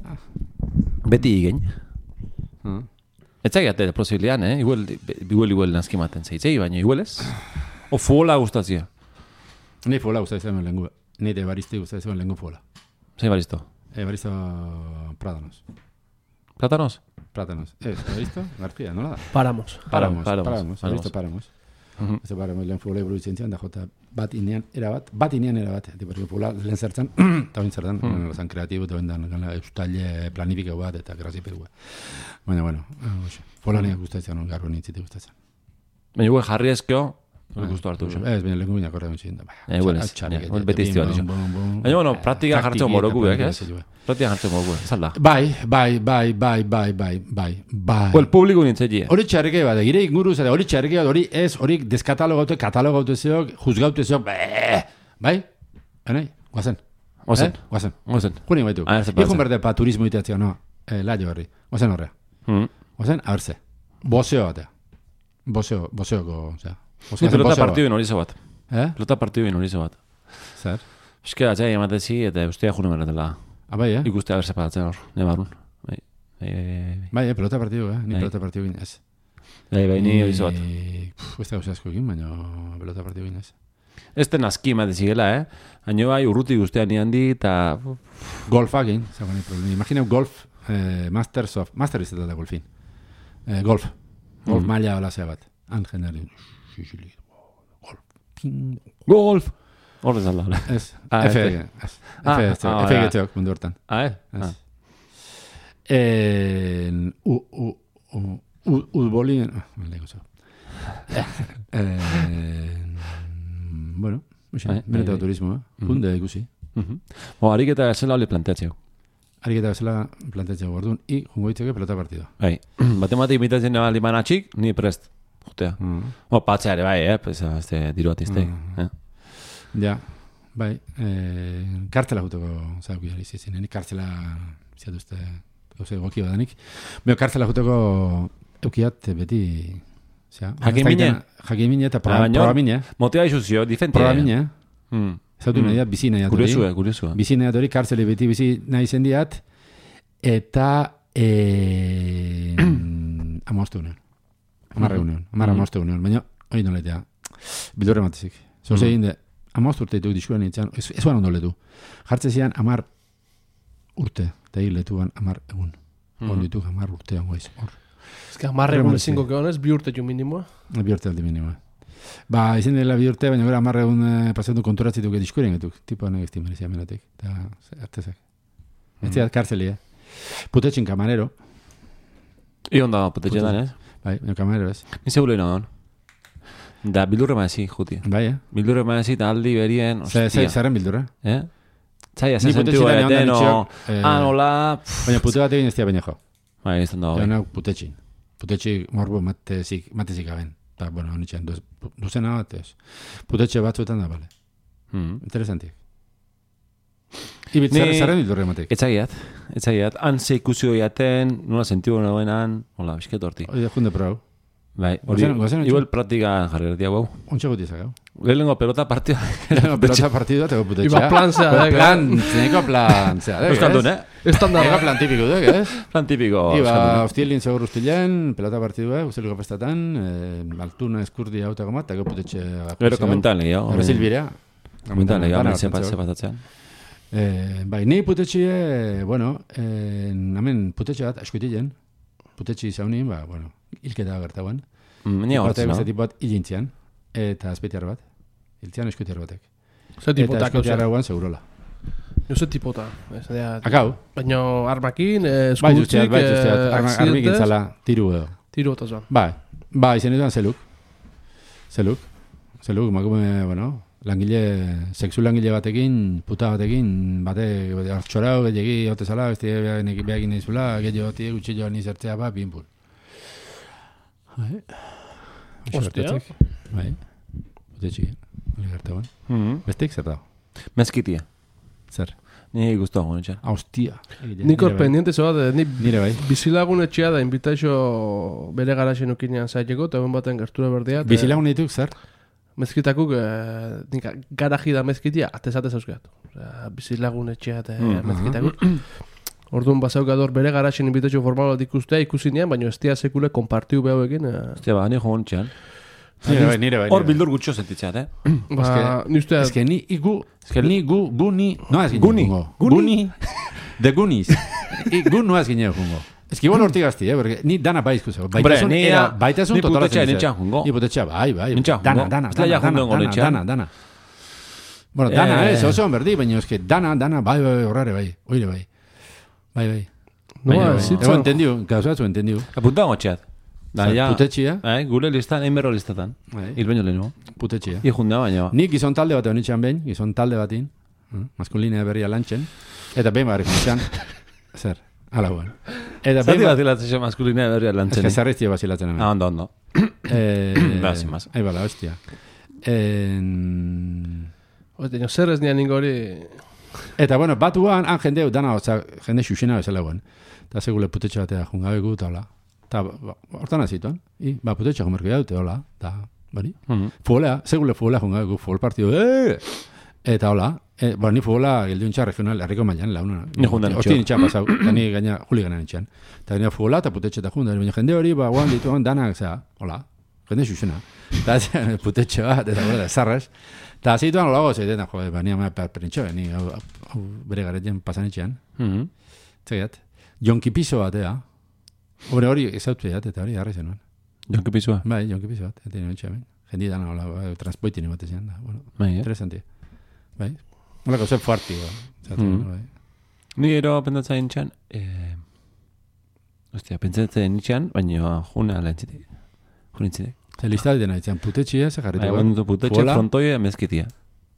Beti igen. Hmm. Ez zaigat, posibilian, eh? Igual, igual, igual nazki maten zeitzei, baina igual ez. O fola gustatzia. Ni fola gustatzea zuen lengu. Ni de bariste gustatzea zuen lengu fola. Zei baristo? Eh, baristo Prádanos. Platanos? Platanos. Eh, baristo? García, nola da? Paramos. Paramos. Paramos. Baristo Paramos. Baristo Paramos lehen fola eburuditzen zian, da jota bat inean erabat, bat inean erabat. Porque fola lehen zertzen, eta bain zertzen, zan kreatibo, eta bain da eustaile planifika bat, eta graziperua. Baina, bueno, fola nire gustatzen, garro nintzite gustatzen. Baina gue jarri ezkeo, gustu hartu xo. Ez, baina lehenko bina korra duen ziren. Eh, buenez, beti izti bat. Baina, bueno, praktika jartzen moroku, ez? Praktika jartzen moroku, ez alda. Bai, bai, bai, bai, bai, bai, bai, bai. Well, publiko nintzen gie. Hori txarrike bat, gire inguru zara, hori txarrike bat, hori ez, hori deskatalogaute, katalogaute zeok, juzgaute zeok, bai? Enai, guazen. Guazen. Guazen. Guazen. Juni baitu. Ikun berde pa turismo iteatzea, no, laio horri. Guazen horrea. Guazen, abertze. Boseo batea. Boseo, boseoko, osea. Ni pelota partidu bin horizo bat. Eh? Pelota partidu bin horizo bat. Zer? Eske atzai ematezi eta ustea june beratela. Abai, eh? Ikustea berse paratzen hor, nebarun. Bai, bai, pelota partidu, eh? Ni pelota partidu bin ez. Bai, bai, ni horizo bat. Ez da gauza asko egin, baina pelota partidu bin ez. Ez den aski ematezigela, eh? Haino bai, urruti guztia ni handi eta... Golfak egin, zagoen problemi. Imagineu golf, Masters of... Master ez da golfin. Golf. Golf maila hola zea bat. Angenari. Golf. Golf! Horrez alda. Ez. F. F. F egetzeok mundu hortan. Ah, eh? Udbolien... Bueno, benetako turismo, eh? Hunde ikusi. Bo, ariketa zela hori planteatzeu. Ariketa zela planteatzeu orduan, i jungo ditzeke pelota partida. Bai, batematik imitatzen nabaldi manatxik, ni prest. Jutea. Bo, patzea ere bai, eh? Pues, este, diru atizte. Ja, bai. Kartzela juteko zauki hori zizien. Ni kartzela ziatuzte goki badanik. Beo, kartzela juteko eukiat beti... Jakin mine? Jakin mine eta proba mine. Motea izuzio, difentia. Proba mine. Zautu nahi dat, bizi nahi dat hori. Kuriosua, kuriosua. Bizi nahi dat hori, kartzeli beti bizi nahi zen diat. Eta... Amostu unean. Amarra unean. Amarra amostu unean. Baina, hori noletea. Bildurre matezik. Zoze egin de, amostu urte dituk diskuen nintzen. Ez guan ondo letu. Jartze zian, amar urte. Eta hil letuan, amar egun. Hor dituk, amar urtean guaiz. Hor. Ez que amarre egun ezinko keonez, bi urte jo minimoa. Bi urte aldi minimoa. Ba, izan dela bi urte, baina gara amarre egun pasatu konturatzituk ediskuren getuk. Tipo negezti merizia menatik. Eta, artezak. Ez ziat kartzeli, eh? Putetxin kamarero. Ion da, putetxin dan, ez? Bai, baina kamarero ez. Ni zegoela ino don. Da, bildurre maezi, juti. Bai, eh? Bildurre maezi eta aldi berien, ostia. Zaren bildurra? Eh? Zai, azen zentu eten, o... Ah, nola... Baina putu bat egin ez tia baina jo. Bai, ez da, bai. Baina putetxin. Putetxin morbo matezik, matezik aben. Eta, bueno, honitxean, duzena bat ez. Putetxe batzuetan da, bale. Interesantik. Ibit, zaren bildurra ematek? Etzagiat, etzagiat. Han ze ikusio jaten, nola sentibu nagoenan, hola, bisket horti. Oide, junde prau. Bai, hori, igual praktika jarri gertia guau. Ontsa guti zakau. Lehenengo pelota partida. Lehenengo pelota partida, teko putetxea. Iba plan zea, eh? Plan, zeneko plan zea, eh? Euskaldun, eh? Estandar. Ego plan tipiko, eh? Plan tipiko. Iba, hostilin, segur hostilien, pelota partidua, usteliko festatan, altuna eskurdi hautako mat, teko putetxe. Gero komentan lehia. Gero zilbirea. Komentan lehia, zepatatzean. Bai, ni putetxe, bueno, hemen putetxe bat, askoitilen, putetxe izaunin, ba, bueno, hilketa gertauen. Ni hortz, no? Beste bat hilintzian, eta azpetiar bat. Hiltzian eskuitiar batek. Ze tipotak, eta eskuitiar hauan segurola. Jo ze tipota. Akau? Baina armakin, eskurtzik, bai, justiat, armakin zala, tiru edo. Tiru eta zoan. Bai, bai, izen dudan zeluk. Zeluk. Zeluk, makume, bueno, langile, sexu langile batekin, puta batekin, bate, hartxorau, gehiagi, hote zala, beste behagin izula, gehiagi, gutxilloan izertzea, ba, binpul. Bai. Ostia. Bai. Putetxi, hori gertagoen. Bestek zer dago? Mezkitia. Zer? Ni guztua guen etxea. Hostia. Nikor pendiente zoat, ni nire bai. Bizilagun etxea da invitaixo bere garaxen ukinean zaiteko, eta egun baten gertura berdea. Bizilagun dituk zer? Mezkitakuk, nika, garaji da mezkitia, atezatez euskeat. Bizilagun etxea eta mezkitakuk. Orduan bazaukador bere garaxen inbitatxo formal bat ikustea ikusinean, baina ez tia sekule kompartiu behau egin. Ostia, ba, ni joan txean. Nire bai, nire bai. Hor bildur gutxo sentitzeat, eh? Ba, ni ustea... Ez que ni, igu, ni, gu, gu, ni... No ez Guni. Guni. De Goonies. Gu no ez gineo jungo. Ez que igual horti gazti, eh? Porque ni dana bai izkuzeko. Baitasun era, baitasun totalatzen. Ni putetxea jungo. Ni putetxea, bai, bai. Nintxea jungo. Dana, dana, dana, dana, dana, dana. Bueno, dana, eh, oso berdi, baina ez que dana, dana, bai, bai, horrare, bai. Oire, bai. Bai, bai. No, Ego entendiu, gauzatzu entendiu. Apunta gotxeat. Putetxia. Gure listan, enberro listatan. Ilbeño lehenu. Putetxia. Ijundea baina. Nik gizon talde bat honitxean behin, gizon talde batin, maskulinea berria lantzen, eta behin barrik honitxean, zer, ala guen. Zati bat ilatzen maskulinea berria lantzen. Ez que zerriztia basilatzen hemen. Ah, ondo, ondo. Ba, sin más. Ahí bala, hostia. Ote, no zer ez nian ingori... Eta, bueno, batuan, han jendeu, dana, oza, jende xuxena bezala guen. Eta segule putetxe batea jungabeku, eta hola. Eta, hortan azituan. I, ba, putetxe jumerko jaute, hola. Eta, bari. Fuolea, segule fuolea jungabeku, fuol partidu. Eta, hola. Ba, ni fuola gilduntza regional, herriko mailan, launa. Ni jundan etxo. Osti nintxan pasau, eta ni gaina juliganan nintxan. Eta gaina fuola, eta putetxe eta jundan. Baina jende hori, ba, guan dituan, danak, zera, hola. Jende xuxena. Eta, putetxe bat, eta gara, zarraz. Eta azituan olago zeiten, jo, ba, ni ama perintxo, ni bere garetzen pasanitxean. Zegiat. Jonki piso bat, ea. Hore hori ezautu edat, eta hori harri zenuen. Jonki pisoa? Bai, jonki piso bat, eta nire txamen. Jendi dana, hola, transportin imatezean da. Bueno, bai, eh? Interesanti. Bai. Hola, gauze fuarti, ba. Ni gero pentsatzen nintxan, ostia, pentsatzen nintxan, baina juna lehentzitek. Junintzitek. Ze lista dena ditzen, putetxia, ze jarritu. Bai, guandu putetxe, frontoia, mezkitia.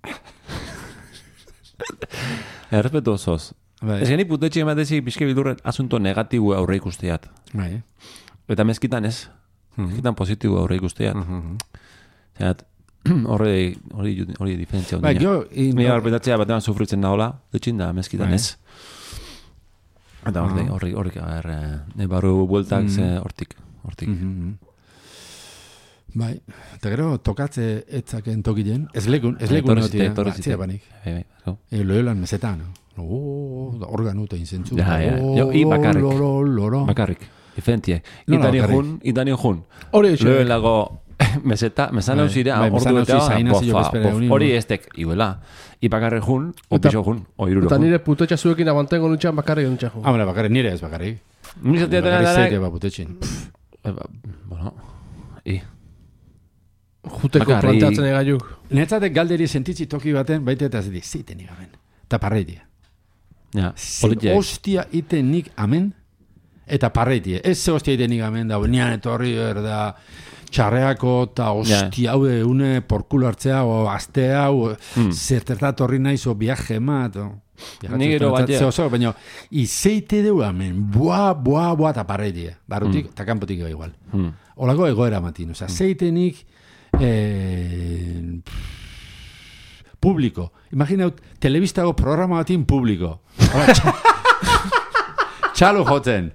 Errespetu osoz. Ez geni putetxe ematezik pixke bildurren asunto negatibu aurre ikusteat. Bai, eta mezkitan ez. Mezkitan positibu aurre ikusteat. Zerat, horre, hori diferentzia bai, jo... Mira, horretatzea batean sufritzen daola, dutxin da mezkitan ez. Eta horre, horrik, horrik, ne barru bueltak hortik, hortik. Bai, eta gero tokatze etzaken tokilen, ez lekun, ez lekun notia, batzia banik. Bai, bai, bai. Loelan mesetan, organu eta inzentzu. Ja, ja, jo, i bakarrik. Bakarrik, diferentie. Itani jun, itani jun. Hori eixo. Loelago meseta, mesan hau zire, ordu eta hori estek, iguela. I bakarrik jun, opiso jun, oiruro jun. Eta nire putetxa zuekin abantengo nutxan bakarrik nutxan jun. Ah, bueno, bakarrik nire ez bakarrik. Nire zatea dara dara. Bueno, i. Juteko planteatzen egaiuk. Netzatek galderi sentitzi toki baten, baita eta zedi, zeiten nik amen. Eta parreitie. Ja, politia. Hostia iten nik amen, eta parreitie. Ez ze hostia iten nik amen, da, nian etorri da, txarreako, eta hostia hau de, une porkulo hartzea, o astea, o zertertat horri naiz, o viaje mat, o... Nigero bat, ja. Baina, izeite deu amen, boa, boa, boa, eta parreitie. Barrutik, eta kanpotik eba igual. Olako egoera matin, oza, zeitenik... Eh, público. Imaginaut, telebistago programa batin público. Txalo jotzen.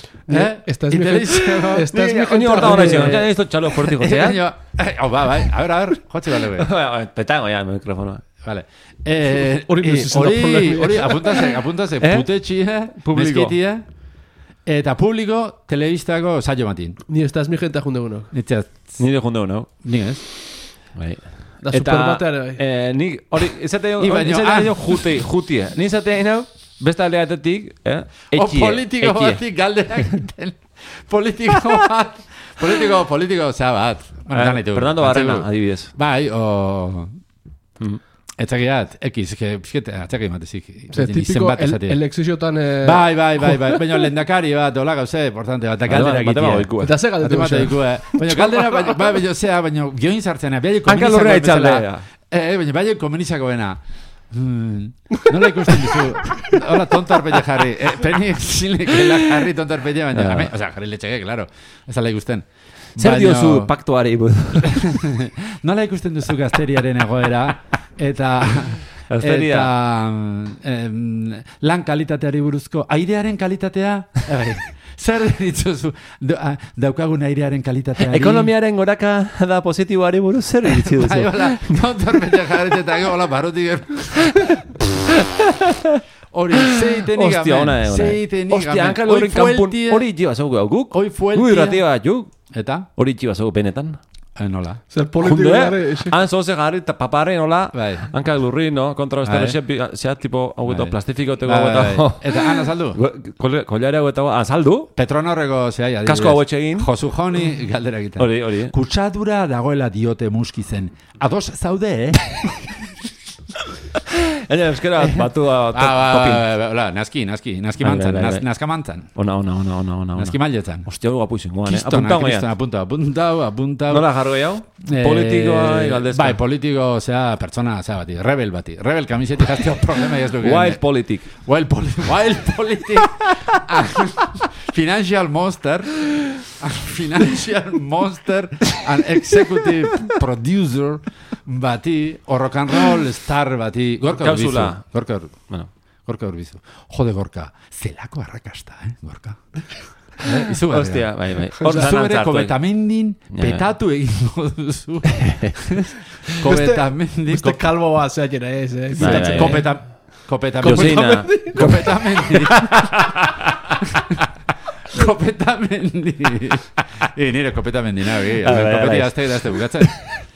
Eh? Estás mi gente. Estás mi gente. Ni horta hona izan. Ja, esto txalo fuerte jotzea. Hau, ba, bai. A ver, a ver. Jotzi bale, bai. Petango ya, mikrofonoa. Vale. Eh, hori hori, hori, apuntase, apuntase, eh? Putetxia, mezkitia, eta publiko, telebistako saio matin. Ni estás mi gente jundegunok. Nitzat. Ni de jundegunok, no? Ni ez. Bai. Da superbateare, bai. Eh, ni, hori, izate jo juti, jutia. Ni izate hau, beste aldeatetik, eh? Etxie. O politiko batik galderak enten. Politiko bat. Politiko, politiko, zea bat. Fernando Barrena, adibidez. Bai, o... Etzakiat, ekiz, atzaki matezik. Elekziziotan... Bai, bai, bai, bai. Baina lendakari bat, hola gauze, importante bat, galdera egitea. Eta ze galdetu guzea. Baina galdera, bai, baina zea, baina gioin sartzena, bai, hanka lurrea itzaldea. Eh, baina bai, komunizako bena. Nola ikusten duzu? Hola, tontarpelle jarri. Peni, zinekela jarri tontarpelle, baina... Osa, jarri letxeke, claro. Ez ala ikusten. Zer diozu paktuari? Nola ikusten duzu gazteriaren egoera eta eta em, lan kalitateari buruzko airearen kalitatea? Zer ditzuzu daukagun airearen kalitatea? Ekonomiaren goraka da positiboari buruz zer ditzu duzu? Bai, hola, tontorpetxe jarri eta hola, barotik hori, zeitenik gamen. Ostia, ona, ona. Zeitenik gamen. Ostia, hankan horren kampun hori jiba zaugu guk. Hoi fueltia. Gui ratia juk. Eta? Hori jiba zaugu benetan. Eh, nola? Zer politiko gare. Han zoze jarri eta papare nola. Bai. Hankan lurri, no? Kontra ostero zea tipo hau eta plastifiko teko hau eta... Eta han azaldu? Kollare hau eta azaldu? Petronorreko zea. Kasko hau etxegin. Josu Joni galdera egiten. Hori, hori. Kutsadura dagoela diote muskizen. Ados zaude, eh? Ella euskera batu hola, naski, naski, naski mantzan, naska mantzan. Ona, ona, ona, ona, ona. Naski mailetan. Ostia, dugu apuizin, goan, eh? Apuntau goian. Apuntau, apuntau, apuntau. Nola jarro gehiago? Politikoa, igaldezka. Bai, politiko, zera, pertsona, zera bati, rebel bati. Rebel kamiseti jazteo problema ez duke. Wild politic. Wild politic. Wild politic. Financial monster. Financial monster. An executive producer bati, o rock and roll star bati. Gorka Urbizu. Gorka Urbizu. Bueno, Gorka Urbizu. Jode, Gorka. Zelako arrakasta, eh, Gorka. Eh, Hostia, bai, bai. Zure Kobetamendin petatu egingo duzu. Kobetamendin. Beste kalbo bat zea jera ez, eh. Kobetamendin. Kobetamendin. Kobetamendin. I nire Kobetamendin, nahi. Kopeti gazte da este bukatzen.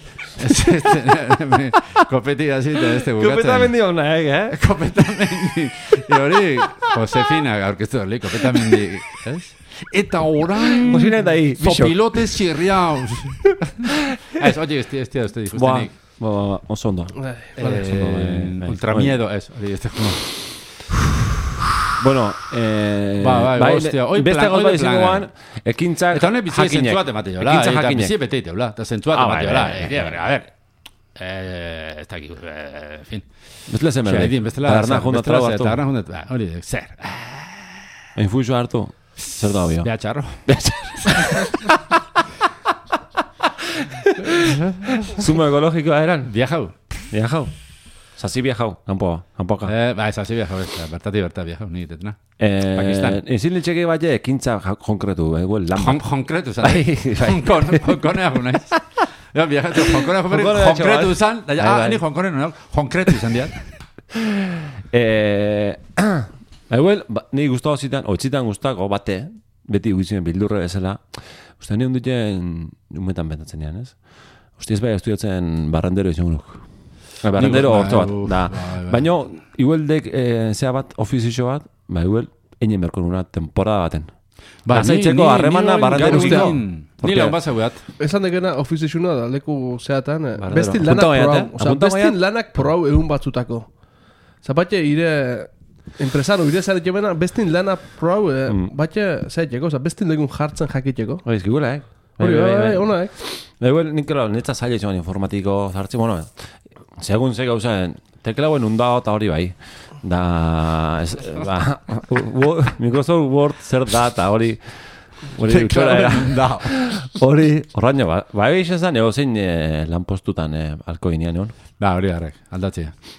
Kopeti gazi eta este bukatzen. Kopetamendi hona, eh? Kopetamendi. I hori, Josefina aurkeztu hori, Kopetamendi. Eta orain... Mosina eta hi, bixok. Zopilotes xirriaus. Ez, oye, ez tia uste dikustenik. Ba, ba, ba, oso ondo. Ultramiedo, ez. Hori, ez tejuno. Bueno, eh... Ba, ba, ba, ostia. Beste gauza izango guan, ekintzak jakinek. Eta hone bizi zentzuat emate jola. Ekintzak jakinek. jakinek. Eta bizi beteite jola. Eta zentzuat emate jola. A ver, ez da ki, en fin. Bestela zen berde. Bestela zen, taberna jundat. Hori, zer. Infuixo hartu. Zer da bio? Beha txarro. Zumo ekologikoa eran? Viajau. Viajau. Sasi viajau, kanpoa, kanpoka. Eh, bai, sasi viajau, bertati berta viajau, ni tetna. Eh, Pakistan. Ezin litxeke bat ekintza konkretu, eh, guel lan. Konkretu zan. Honkone hagu naiz. Ja, viajatu, honkone hagu berri, konkretu zan. Ah, ni honkone no, konkretu zan diat. Eh, Eguel, ni guztau zitan, oitzitan guztako bate, beti guizien bildurre ezela, uste nire hunduten umetan bentatzen ean, ez? Uste ez bai estudiatzen barrendero izan guruk. Barrendero orto bat, da. Baina, igueldek zea bat, ofizio bat, ba, iguel, einen berko nuna temporada baten. Lazaitzeko harremana barrendero izan. Ni lan bat zaugat. Esan dekena ofizioa da, leku zeatan, bestin lanak prau. Osa, bestin lanak prau egun batzutako. Zapatxe, ire... Empresaro, ire zare jemena, bestin lana prau, batxe, zaiteko, oza, bestin legun jartzen jakiteko. Hori, ezkigula, eh? Hori, bai, ona, eh? Eguel, nikela, netza zaila izan informatiko zartzi, bueno, segun ze gauza, teklauen undao eta hori bai. Da, ba, Microsoft Word zer da, eta hori, hori, hori, horraino, ba, bai izan zan, ego zein lanpostutan alko ginean, egon? Ba, hori garrek, aldatzea.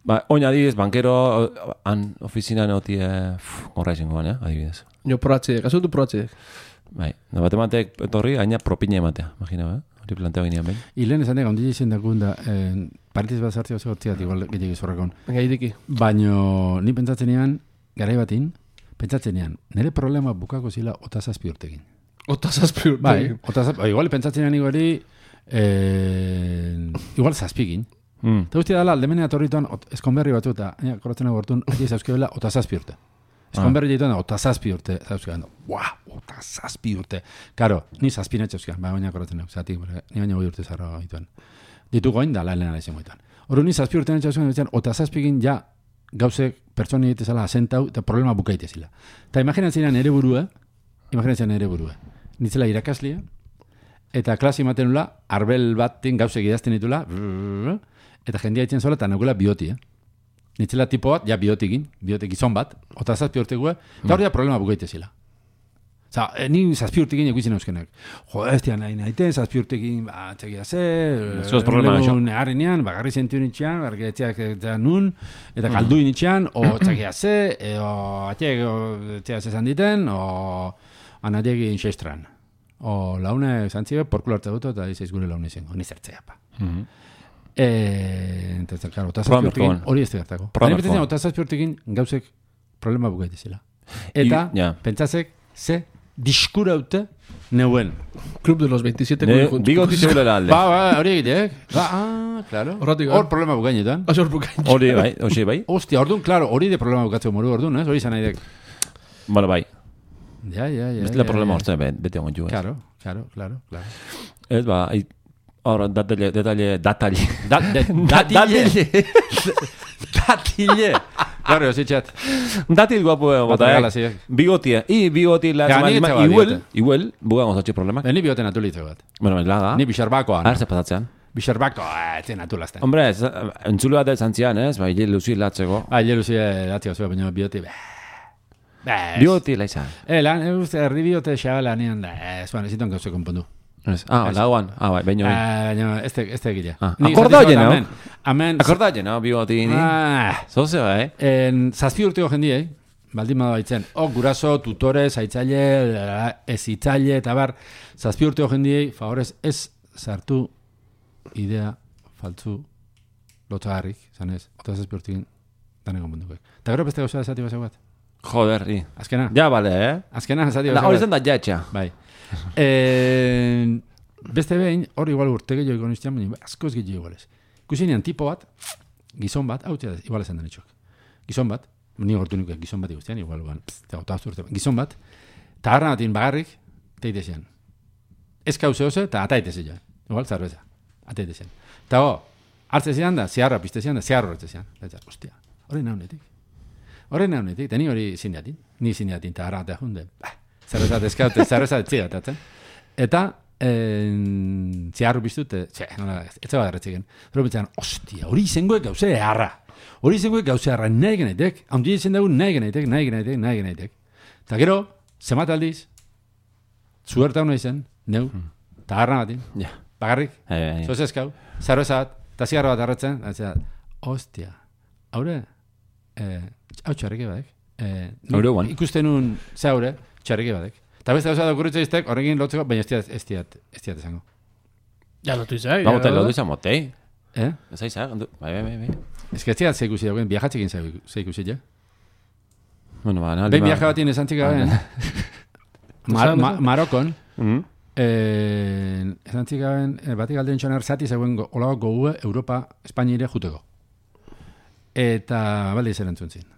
Ba, oin adibidez, bankero, han ofizinan oti, horra izin goan, eh, adibidez. Jo, proatzeek, asuntu proatzeek. Bai, no, bat emateek etorri, gaina propina ematea, imagina, eh? Hori planteo ginean behin. Ilen esan ega, ondile izan dakun da, eh, parentiz bat zartzea oso gortziat, igual gehiagik zorrakon. Venga, iriki. Baino, ni pentsatzen ean, garai batin, pentsatzen ean, nire problema bukako zila otazazpi urtekin. Otazazpi urtekin. Bai, otazazpi, igual pentsatzen ean igori, eh, igual zazpikin. Mm. Eta guztia dala, aldemenea torrituan, eskonberri batzu eta, ja, korratzen agortun, hati zauzkebela, otazazpi urte. Eskonberri dituan, otazazpi urte, zauzkeban, buah, otazazpi urte. Karo, ni zazpi netxauzkean, ba, baina korratzen euk, zati, ni baina goi urte zarra dituen. Ditu goin, da, la helena da izan goitan. Horo, ni zazpi urte netxauzkean, otazazpikin ja, gauzek pertsoni ditezala asentau, eta problema bukaitezila. Eta imaginatzen ere burua, imaginatzen ere burua. Nitzela irakaslia, eta klasi ematen nula, arbel batin gauzek idazten ditula, eta jendia itzen zola, eta nagoela bioti, eh? Nitzela tipo bat, ja biotikin, biotik izon bat, ota zazpi urtekue, eta hori da problema bukaitezila. Oza, ni zazpi urtekin ekuizien euskenak. Jo, ez dian nahi nahiten, zazpi urtekin, ba, txekia ze, Zuaz problema, això. Neharrenean, bagarri zentu nitxean, barri etxeak eta nun, eta kaldu nitxean, o txekia ze, o atxeak etxeak zezan diten, o anadiek inxestran. O laune zantzibe, porkulo hartza dut, eta izaiz gure laune izango, ni zertzea, pa. Eh, entonces, claro, otazazpi urtekin, hori ez tegartako. Hori betetzen, otazazpi urtekin gauzek problema bukaitezela. Eta, pentsazek, ze, diskura haute neuen. Club de los veintisiete ne, bigoti zegoela alde. Ba, ba, hori egitek. Ba, ah, claro. Hor problema bukainetan. Hor bukainetan. Hori, bai, hori, bai. Hostia, orduan, claro, hori de problema bukatzeko moru orduan, ez? Hori izan nahi dek. Bueno, bai. Ja, ja, ja. Ez la problema hortzen, bete hongo jo, ez? Claro, claro, claro, claro. Ez, ba, ahora, datalle, datalle, datalle. Datalle. Datalle. Claro, sí, chat. Datil guapo, bota, eh? Bigotia. I, bigotia, la semana, igual, igual, bugamos atxe problema. Ni bigote natulitze bat. Bueno, ez laga. Ni bixarbakoan. Arze pasatzean. Bixarbakoa, ez natulazten. Hombre, entzulu bat ez antzian, ez? Ba, ile luzi latzeko. Ba, ile luzi latzeko zua, baina bigote, bigotia, laizan. Eh, lan, erri bigote xabala nian da, ez, bueno, ziton gauze konpondu. Ah, laguan. Ah, bai, baino. Ah, baina, este, este egile. Akorda oie, no? Amen. Akorda oie, no? Bigotini. Ah. Zoze, bai. En zazpi urteko jendiei, baldin bada baitzen, oh, guraso, tutore, zaitzaile, ez itzaile, eta bar, zazpi urteko jendiei, favorez, ez sartu idea faltzu lotzagarrik, zanez, ota zazpi urtekin, danego munduko. Eta gero beste gauzea esati basau bat? Joder, i. Azkena? Ja, bale, eh? Azkena esati basau bat? Hori zen da jatxa. Bai. Eh, beste behin, hori igual urte gehiago ikonistean, baina askoz gehiago igualez. Kusinean tipo bat, gizon bat, hau txea, igual esan denetxok. Gizon bat, ni gortu nuke gizon bat ikustean, igual, ban, gizon bat, eta harra batin bagarrik, teitezean. Ez kauze oso, eta ataitezean. Igual, zarbeza, ataitezean. Eta ho, hartzezean da, ziarra piztezean da, ziarro hartzezean. Eta, ostia, hori naunetik. Hori naunetik, eta ni hori zindiatin. Ni zindiatin, eta harra eta junde, bah, zerrezat eskaute, zerrezat etzigatatzen. Eta, en, ziarru biztut, txe, nola, ez zeba derretziken. Zero betzean, ostia, hori izengoek gauze harra. Hori izengoek gauze harra nahi genaitek. Haundi izen dugu nahi genaitek, nahi genaitek, nahi genaitek. Eta gero, zemat aldiz, zuerta hona izen, neu, eta harra batin, ja. Bagarrik, zoz eskau, zerrezat, eta ziarro bat arretzen, eta ostia, haure, hau txarrike badek. Eh, ikusten un zaure, txarrike badek. Eta beste gauza da okurritza iztek, horrekin lotzeko, baina ez diat, ez diat, ez diat esango. Ja, lotu izak. Ba, motei, lotu izak, motei. Eh? Ez aizak, bai, bai, bai, bai. Ez que ez diat zeikusi dagoen, viajatzekin zeikusi, ja? Bueno, ba, nalima. Behin viaja batien esantzik gaben, Marokon, esantzik gaben, batik aldean txonar zati zegoen olabak gogue Europa, Espainire juteko. Eta, balde izan entzuntzin.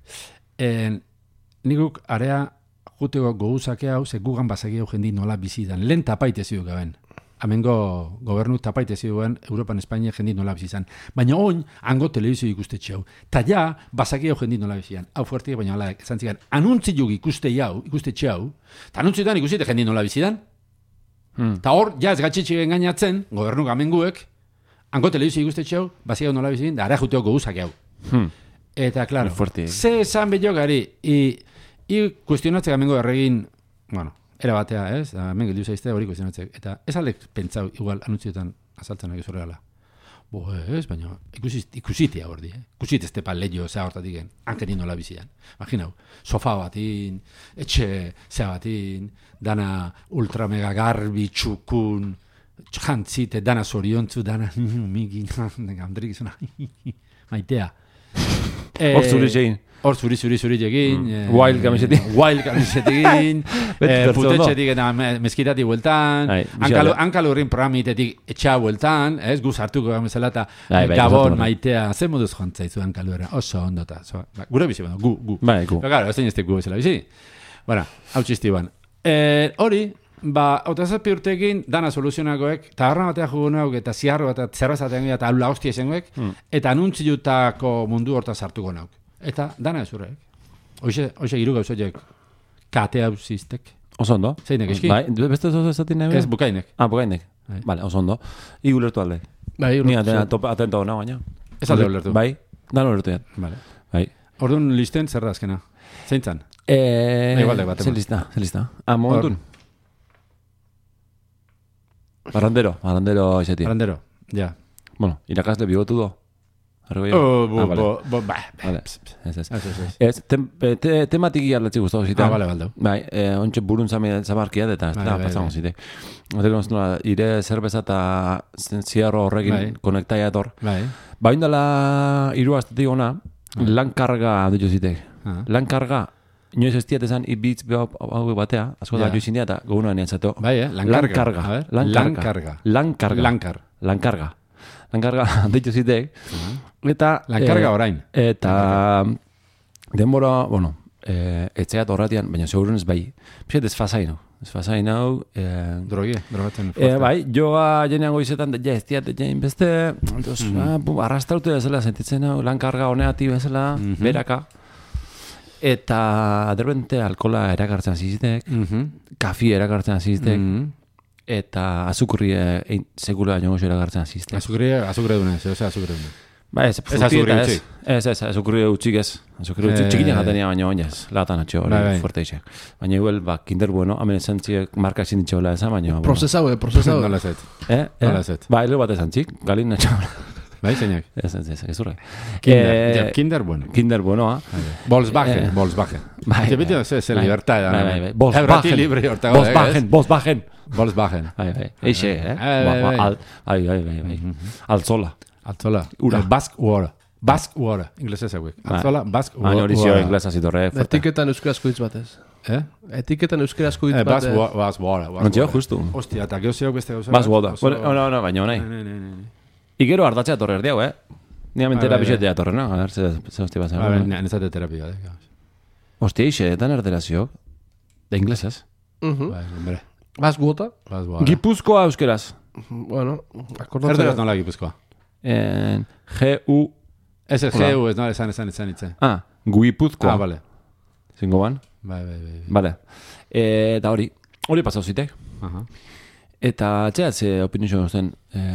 Nikuk area juteko goguzake hau, ze gugan bazaki hau jendi nola bizidan. Lehen tapaite zidu gaben. Hamengo gobernu tapaite ziduen Europan, Espainia jendi nola bizizan. Baina oin, hango telebizio ikustetxe hau. Ta ja, bazaki hau jendi nola bizidan. Hau fuertik, baina hala, esan zigan, anuntziuk ikuste hau, ikustetxe hau, eta anuntzietan ikusite jendi nola bizidan. Hmm. Ta hor, ja ez gatxetxe engainatzen, gobernu gamenguek, hango telebizio ikustetxe hau, bazaki hau nola bizidan, da area juteko goguzake hau. Hmm. Eta, klaro, ze esan bello gari, i, i kuestionatzek amengo erregin, bueno, era batea, ez? Hemen geldiu zaizte hori kuestionatzek. Eta ez alek pentsau, igual, anuntziotan azaltzen nahi zure gala. Bo, ez, baina ikusitea hor di, eh? Ikusit ez tepa lehio zea hortatik gen, hankerin nola bizian. Imaginau, sofa batin, etxe zea batin, dana ultra mega garbi, txukun, jantzite, dana zoriontzu, dana migin, gandrik izuna, maitea. Hor zuri zein. Hor zuri, zuri, zuri egin. Wild kamisetik. Wild kamisetik egin. Putetxetik eta meskitatik bueltan. Hankalurrin programitetik etxea bueltan. Ez guz hartuko gamezela eta Gabon maitea. Zer moduz joantzaizu hankalurra. Oso ondota. Gure bizi, gu, gu. Bai, gu. Gara, ez daineztek gu bezala bizi. Bara, hau txisti ban. Hori, ba, autozazpi urtekin dana soluzionakoek, eta garra batea jugunauk, eta ziarro bat, zerbazatean eta aula hostia esengoek, eta anuntziutako mundu horta sartuko nauk. Eta dana ez urek. Hoxe, hoxe giru gauzoiek kate hau ziztek. Oso ondo. Zeinek eski? Bai, beste oso esatin nahi? Ez, bukainek. Ah, bukainek. Vale, oso ondo. Igu lertu alde. Bai, Ni atento hona baina. Ez alde lertu. Bai, dano lertu jat. Vale. Bai. Orduan listen zer da azkena? Zeintzan? Eh, igual bat. Zer lista, zer lista. Ah, momentun. Barrandero, barrandero izatia. Barrandero, ja. Bueno, irakasle bigotu do. Oh, bo, bo, bo, ba. Vale, ez, ez. Ez, tematik iarlatzi guztago zita. Ah, bale, baldo. Bai, ontsa burun zamarkia eta ez da, pasango zite. Ire zerbeza eta ziarro horrekin konektaia etor. Bai. Ba, indala hiru astetik ona, lan karga ditu zitek. Lan karga, inoiz ez diat esan ibitz hau batea, asko da joizin eta gogunoan ean zato. Bai, eh? Lan karga. Lan karga. Lan karga. Lan karga. Lan karga. Lan karga ditu zitek. Eta... Lan karga orain. Eta... Denbora, bueno, etxeat horratian, baina segurun ez bai. Pixet ez fazain hau. Ez fazain hau... Drogie, drogatzen. Bai, joa jenean goizetan, ja ez diat, jenean beste... Arrastraute bezala sentitzen hau, lan karga honeati bezala, beraka. Eta derbente alkola erakartzen zizitek, kafi erakartzen zizitek, eta azukurri sekula baino gozo erakartzen zizitek. Azukurri, azukurri dunez, ez azukurri dunez. Ba ez, azukurri utxik. Ez, ez, azukurri utxik ez. Azukurri utxik txikinia jatenia baino oinez, latan atxo, hori fuerte isek. Baina igual, ba, kinder bueno, hamen esantziek marka ezin ditxola eza, baina... Prozesau, eh, prozesau. Nola zet. Eh, eh? Ba, elu bat esantzik, galin natxola. Bai, zeinak? Ez, ez, ez, ez urre. Kinder, kinder bueno. Kinder bueno, ha. Volkswagen, Volkswagen. Bai, bai. Beti ez libertad. Bai, bai, bai. Volkswagen, Volkswagen, Volkswagen. Volkswagen. Bai, bai. Eixe, eh? Bai, bai, bai, bai. Altzola. Altzola. Ura. Basque water. Basque water. Inglesez hauek. Altzola, Basque water. Baina hori zio inglesa zitorre. Etiketan euskarazko hitz batez. Eh? Etiketan euskarazko hitz batez. Basque water. Ontzio, justu. Hostia, eta geoziok beste gauza. Basque water. No, no, baina honai. Ikero hartatzea torre erdiago, eh? Ni hamen terapizetea torre, no? A ver, ze hostia bazen. A ver, nezate terapia, eh? Hostia, ixe, etan erderazio. De inglesez. Bai, hombre. Bas guota? Bas guota. Gipuzkoa euskeraz. Bueno, akordatzen. Erderaz nola Gipuzkoa? G-U... Ez el G-U, ez no, esan, esan, esan, esan. Ah, Guipuzkoa. Ah, vale. Zingo ban? Bai, bai, bai. Vale. Eta hori, hori pasau zitek. Aha. Eta txeatze opinio zen...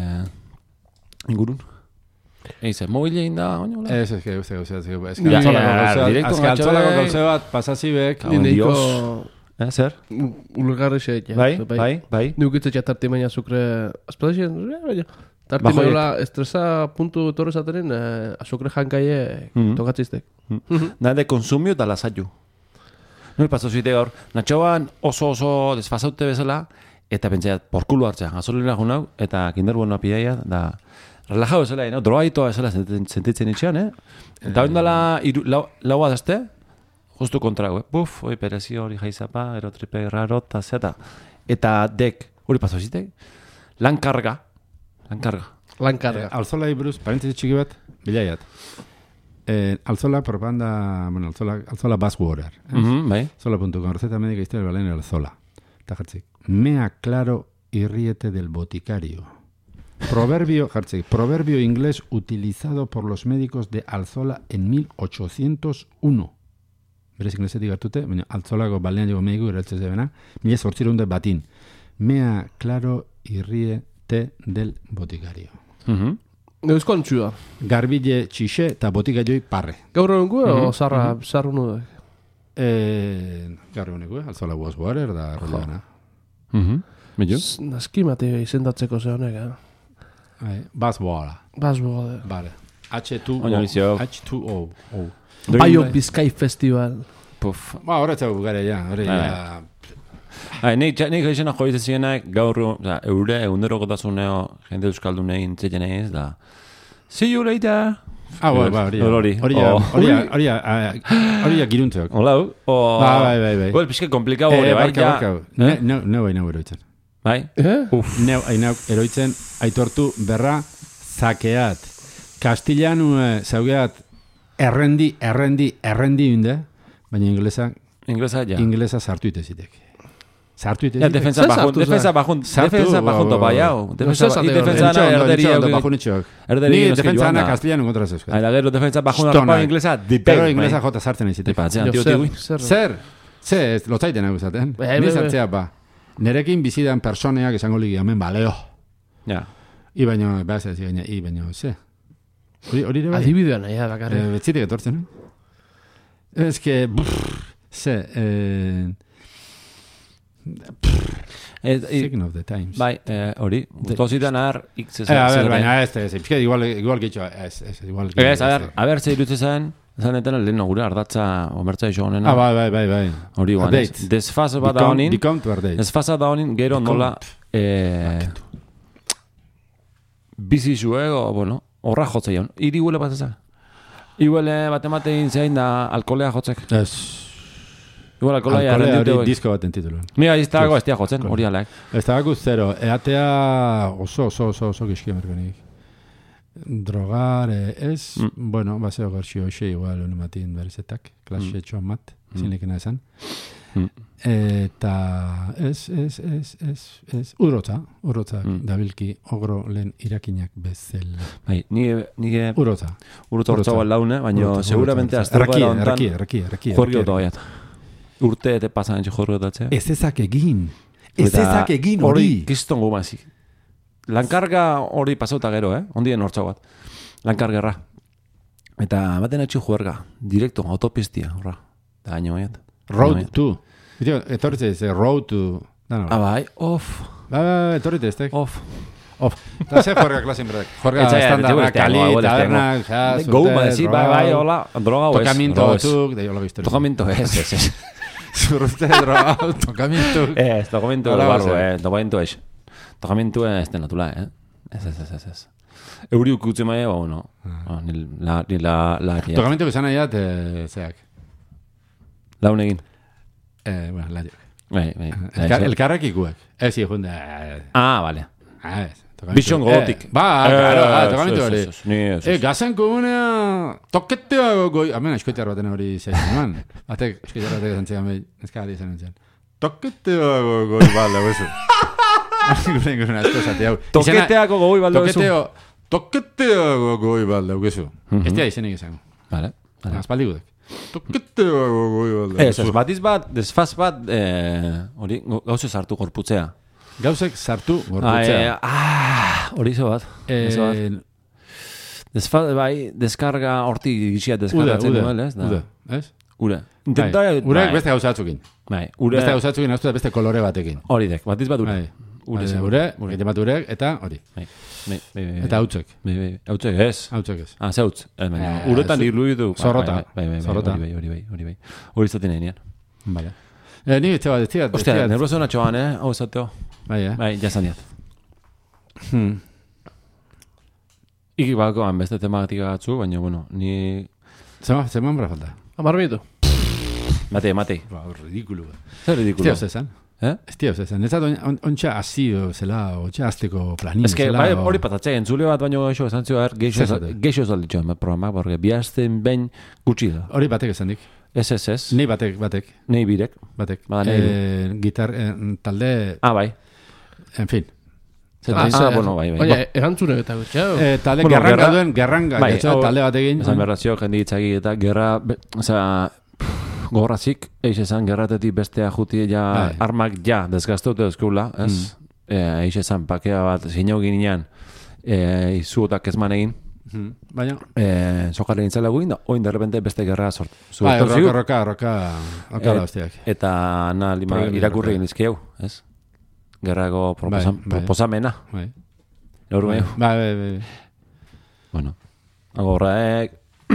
Ingurun? Eize, mobile egin da, oino? Ez, ez, ez, ez, ez, ez, ez, altzolako gauze bat, pasazibek. Nindiko... Eh, zer? Ulgarri xeit, ja. Bai, bai, bai. Nukitze txatarti maina zukre... Azpedazien, baina... Tarti maiola estresa puntu torre zateren, azukre jankaie tokatziztek. Nade konsumio eta lasaiu. Nuri pasau zuite gaur, natxoan oso oso desfasaute bezala, eta pentsaiat, porkulu hartzea, gasolina junau, eta kinder bueno apiaia, da... Relajado bezala, no? Droaitoa bezala sentitzen itxean, eh? Eta hori dala laua dazte, justu kontrago, eh? Buf, oi perezio hori jaizapa, erotripe raro, eta zeta. Eta dek, hori pasau zitek, lan karga, lan karga. Lan karga. Eh, alzola iburuz, parentesi txiki bat, bilaiat. Eh, alzola propaganda, bueno, alzola, alzola Basque water. Mm -hmm, bai. Alzola punto com, receta médica historia del balen alzola. Eta jartzik, mea claro irriete del boticario. Proverbio, jartzik, proverbio inglés utilizado por los médicos de Alzola en mil ochocientos uno. Berez inglesetik hartute, baina altzolako balean jego mediku ireltzez debena, mila zortzirunde batin. Mea claro irriete del boticario. Mhm. Eusko antxua. Garbile txixe eta botikarioi parre. Gaur egungu, o zarra, zarra nude? Eh, gaur egungu, alzola guaz guarer da roleana. Mhm. Mello? Naski mate izendatzeko ze honek, eh? Basboala. Basboala. Vale. H dos O. H dos O. Baio Bizkai Festival. Puf. Ba, horretzak gara, ja. Hore, ja. Hai, nik gaixena joiz ezienak gaur, eure, egunero gotasuneo, jende euskaldunei intzetien ez, da. See you later. Ah, ba, ba, hori. Hori, hori, hori, hori, giruntzeok. Hola, o... Ba, bai, bai, bai. Well, pixke komplikau hori, bai, ja. Neu, neu, neu eroitzen. Bai? Uf. Neu, neu eroitzen, aitortu berra, zakeat. Kastillanu, zaugeat, errendi, errendi, errendi inde, baina inglesa, inglesa, ja. Inglesa sartu itezitek. Sartu itezitek. Ja, defensa bajun, defensa bajun, defensa bajun topa jau. Defensa ana erderi jau. Erderi ni defensa ana kastillanu kontra zeuzka. Aida gero defensa bajun topa inglesa, dipek. Pero inglesa jota sartzen izitek. Zer? Zer, lotzaiten hau zaten. Ni sartzea ba. Nerekin bizidan personeak esango ligi, hemen baleo. Ja. I baino, behaz ez gaina, i baino, ze? Hori, hori ere bai? Adibidean, nahi, bakarri. Betzitek etortzen, eh? Ez que, ze, eh... Sign of the times. Bai, hori, tozitan ar, ikzez. A ver, baina ez, ez, pixka, igual, igual gitxo, ez, ez, igual gitxo. Ez, a ver, a ver, ze irutze zen, zanetan lehen gure ardatza, omertza iso honena. Ah, bai, bai, bai, bai. Hori guan, ez. Desfaz bat da honin, become to our date. desfaz da honin, gero nola, bizi zuego, bueno, horra jotze jaun. Iri huele bat ezak. Iguele bat ematein zein da alkolea jotzek. Ez. Igual alkolea rendite hori. Disko baten tituluen. Mira, iztago ez tia jotzen, hori alek. Ez dago zero. Eatea oso, oso, oso, oso gizkia merkenik. Drogar, ez, mm. bueno, baseo garxio hoxe igual honi matin berezetak, klase mm. txoan mat, mm. zinekena esan. Mm. Eta ez, ez, ez, ez, ez, urrotza, urrotza mm. dabilki ogro lehen irakinak bezala. Bai, nire, nire... Urrotza. Urrotza urrotza bat laune, baina seguramente aztergara ontan... Errakie, errakie, errakie. Jorgio doaiat. Urte ete pasan entxe jorgio datzea. Ez ezak egin. Ez ezak egin hori. Hori, kiston gumazik. Lankarga hori pasauta gero, eh? Ondien hortza bat. Lankargerra. Eta baten atxi juerga. Direkto, autopistia, horra. Da haino baiat. Road to. Etorritze ez, road to... Ah, bai, off. Ba, ba, etorritze ez, tek. Off. Off. Eta ze juerga klasin berdek. Juerga estandarra, kali, tabernak, jaz, urte, Gau, ba, bai, bai, hola, droga o ez. Tokamiento batzuk, da jola biztori. Tokamiento ez, ez, ez. Zurrute droga, tokamiento. Ez, tokamiento barro, eh, tokamiento ez. Tokamiento ez denatula, eh. Ez, ez, ez, ez, ez. Euri ukutze maia, ba, bueno, ni la, ni la, la... Tokamiento bezan aiat, zeak. Laun egin. Eh, bueno, la diok. Bai, bai. Elkarrak ikuek. Ez, hijo, ah, vale. Ah, ez. Bision gogotik. Ba, claro, tokamiento hori. Eh, gazan komunea toketea goi. Hemen eskoitear baten hori zein, eman. Batek, eskoitear batek esan txegan behi, ezkagari izan nintzen. Toketea goi balda, bezu. Toketeako goi balda, bezu. Toketea goi balda, bezu. Ez tia izenik izango. Vale. Azpaldi gudek. Toketea goi balda. Ez, ez, batiz bat, desfaz bat, hori, gauze sartu gorputzea. Gauzek sartu gorputzea. Ah, hori izo bat. Izo bat. Desfaz, bai, deskarga horti gizia deskargatzen duel, ez? Ude, ez? Ure. Urek beste gauzatzukin. Bai, ure. Beste gauzatzukin, haustu da beste kolore batekin. Hori dek, batiz bat ure. Ure, ure, ure, bat urek, eta hori. Eta hautzek. Hautzek, ez? Hautzek ez. Ah, zeutz. Uretan irluidu. Zorrota. Bai, bai, bai, hori bai, hori bai. Hori izaten egin. Bale. Ni, etxe bat, etxe bat. Ostia, nervoso natxoan, eh? Hau esateo. Bai, eh? Bai, jazan diat. Hmm. Iki bakoan beste tematika gatzu, baina, bueno, ni... Zema, zema hambra falta. Amar minutu. Matei, matei. Ba, ridikulo. Zer ridikulo? Estia osesan. Eh? Estia osesan. Ez da, ontsa azio zela, ontsa azteko planino zela. Ez que, bai, hori patatzea, entzule bat baino gaixo esan zio, er, geixo zalditxo, programak, porque bihazten behin gutxi da. Hori batek esan dik. Ez, ez, ez. Nei batek, batek. Nei birek. Batek. Bada, eh, gitar, eh, talde... Ah, bai. En fin. Ah, ah, bueno, bai, bai. Oye, erantzune eta gutxau. Eh, talde bueno, gerranga gerra, duen, gerranga, bai, getxo, talde batekin. Esan berrazio, jendi itzaki eta gerra, osea, gogorrazik, eix esan, gerratetik bestea juti ja, bai. Armak ja, desgaztute euskula, ez? Mm. Eh, eix esan, pakea bat, zinau ginean, eh, izuotak ezman egin. Hmm. Baina eh sokarren intzela guin da oin de repente beste gerra sort. Bai, roka roka roka roka la hostiak. Eta na lima irakurri nizkieu, ez? Gerrago proposamena. Bai. Neurme. Bai, bai, bai. Bueno, agorraek.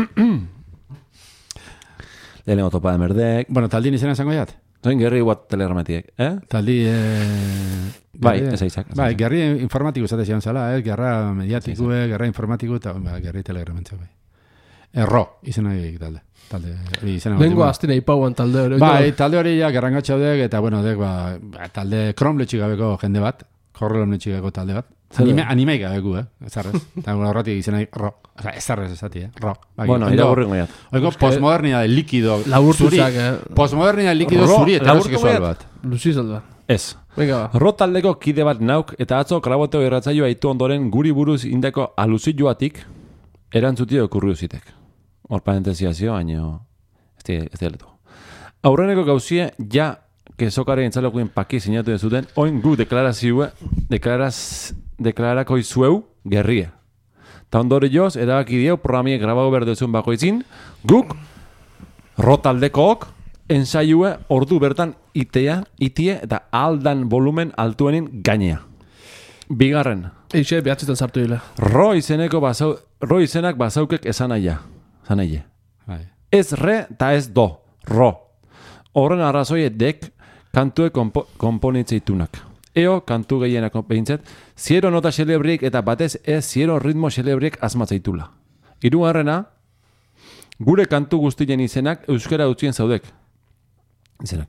Lehenengo topa de merdek. Bueno, taldin izena esango jat? Zoin gerri guat telegrametiek, eh? Taldi, eh... Bai, ez aizak. Bai, gerri informatiko zate zion zala, eh? Gerra mediatikue, gerra informatiko, eta ba, gerri telegramentza, bai. Erro, izena egik talde. Talde, izena Lengo aztine ipauan talde hori. Bai, talde hori ja, gerrangatxa hodek, eta bueno, dek, ba, talde kromletxik gabeko jende bat, korrelemletxik gabeko talde bat. Anime, animeik gabeku, eh? Ezarrez. Eta horretik izena rock. O sea, ezarrez ezati, eh? Rock. Bai, bueno, iraburri goiat. Oiko, postmodernidade likido zuri. Eh? Postmodernidade likido zuri eta erozik esual bat. Luzizal da. Ez. Venga, ba. Ro taldeko kide bat nauk, eta atzo kraboteo irratzaioa itu ondoren guri buruz indako aluzioatik erantzutio kurriuzitek. Hor parentesiazio, baino ez dialetu. Aurreneko gauzie, ja, kezokaren entzalokuin paki sinatu dezuten, oin gu deklarazioa, deklaraz, deklarako izueu gerria. Ta ondore joz, erabaki dieu programiek grabau berdezun bako izin, guk, rotaldekook, ensaiue ordu bertan itea, itie eta aldan volumen altuenin gainea. Bigarren. Eixe, behatzetan sartu dile. Ro izeneko basau, ro izenak basaukek esan aia. Esan aia. Ez re eta ez do. Ro. Horren arrazoi dek kantue kompo, komponitzeitunak. Eo, kantu gehienak behintzet, ziero nota xelebriek eta batez ez ziero ritmo xelebriek asmatzaitula. Hirugarrena, gure kantu guztien izenak euskera utzien zaudek. Izenak.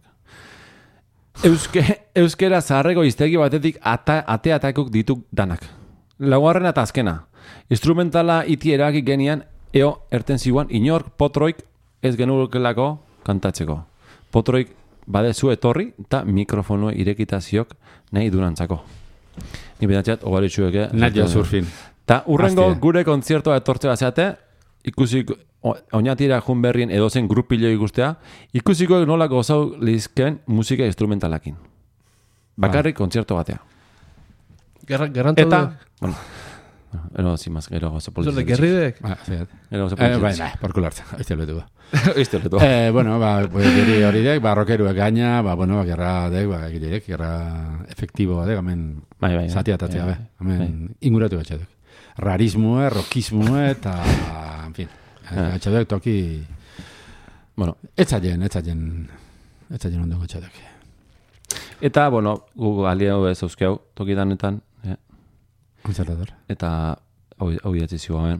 Euske, euskera zaharreko iztegi batetik ata, ate-atakuk dituk danak. Laugarrena eta azkena. Instrumentala iti eragik genian, eo erten ziguan, inork potroik ez genukelako kantatzeko. Potroik badezu etorri eta mikrofono irekitaziok nahi durantzako. Ni bedatxat, obaritxueke. Nadia surfin. Ta urrengo gure kontzertoa etortze bazeate, ikusik oinatira jun berrien edozen grupillo ikustea, ikusiko nola gozau lizken musika instrumentalakin. Bakarrik kontzerto batea. Gerrantzau Eta, bueno, ero zimaz, ero gozo politizak. Zorde, gerridek? Ero gozo politizak. politizak. Bai, porkulartza, oizte letu ba. Oizte letu. Eh, bueno, ba, geri hori dek, ba, rokeruek gaina, ba, bueno, ba, gerra dek, ba, gire dek, gerra efektibo dek, amen, bai, bai, zatia tatzea, bai, amen, inguratu batxatuk. Rarismoe, rockismoe, eta, en fin, batxatuk toki, bueno, etzaien, etzaien, etzaien ondo batxatuk. Eta, bueno, gu aliau ez euskeu, tokidanetan, eh? Konzertador. Eta, hau idatzi zioa,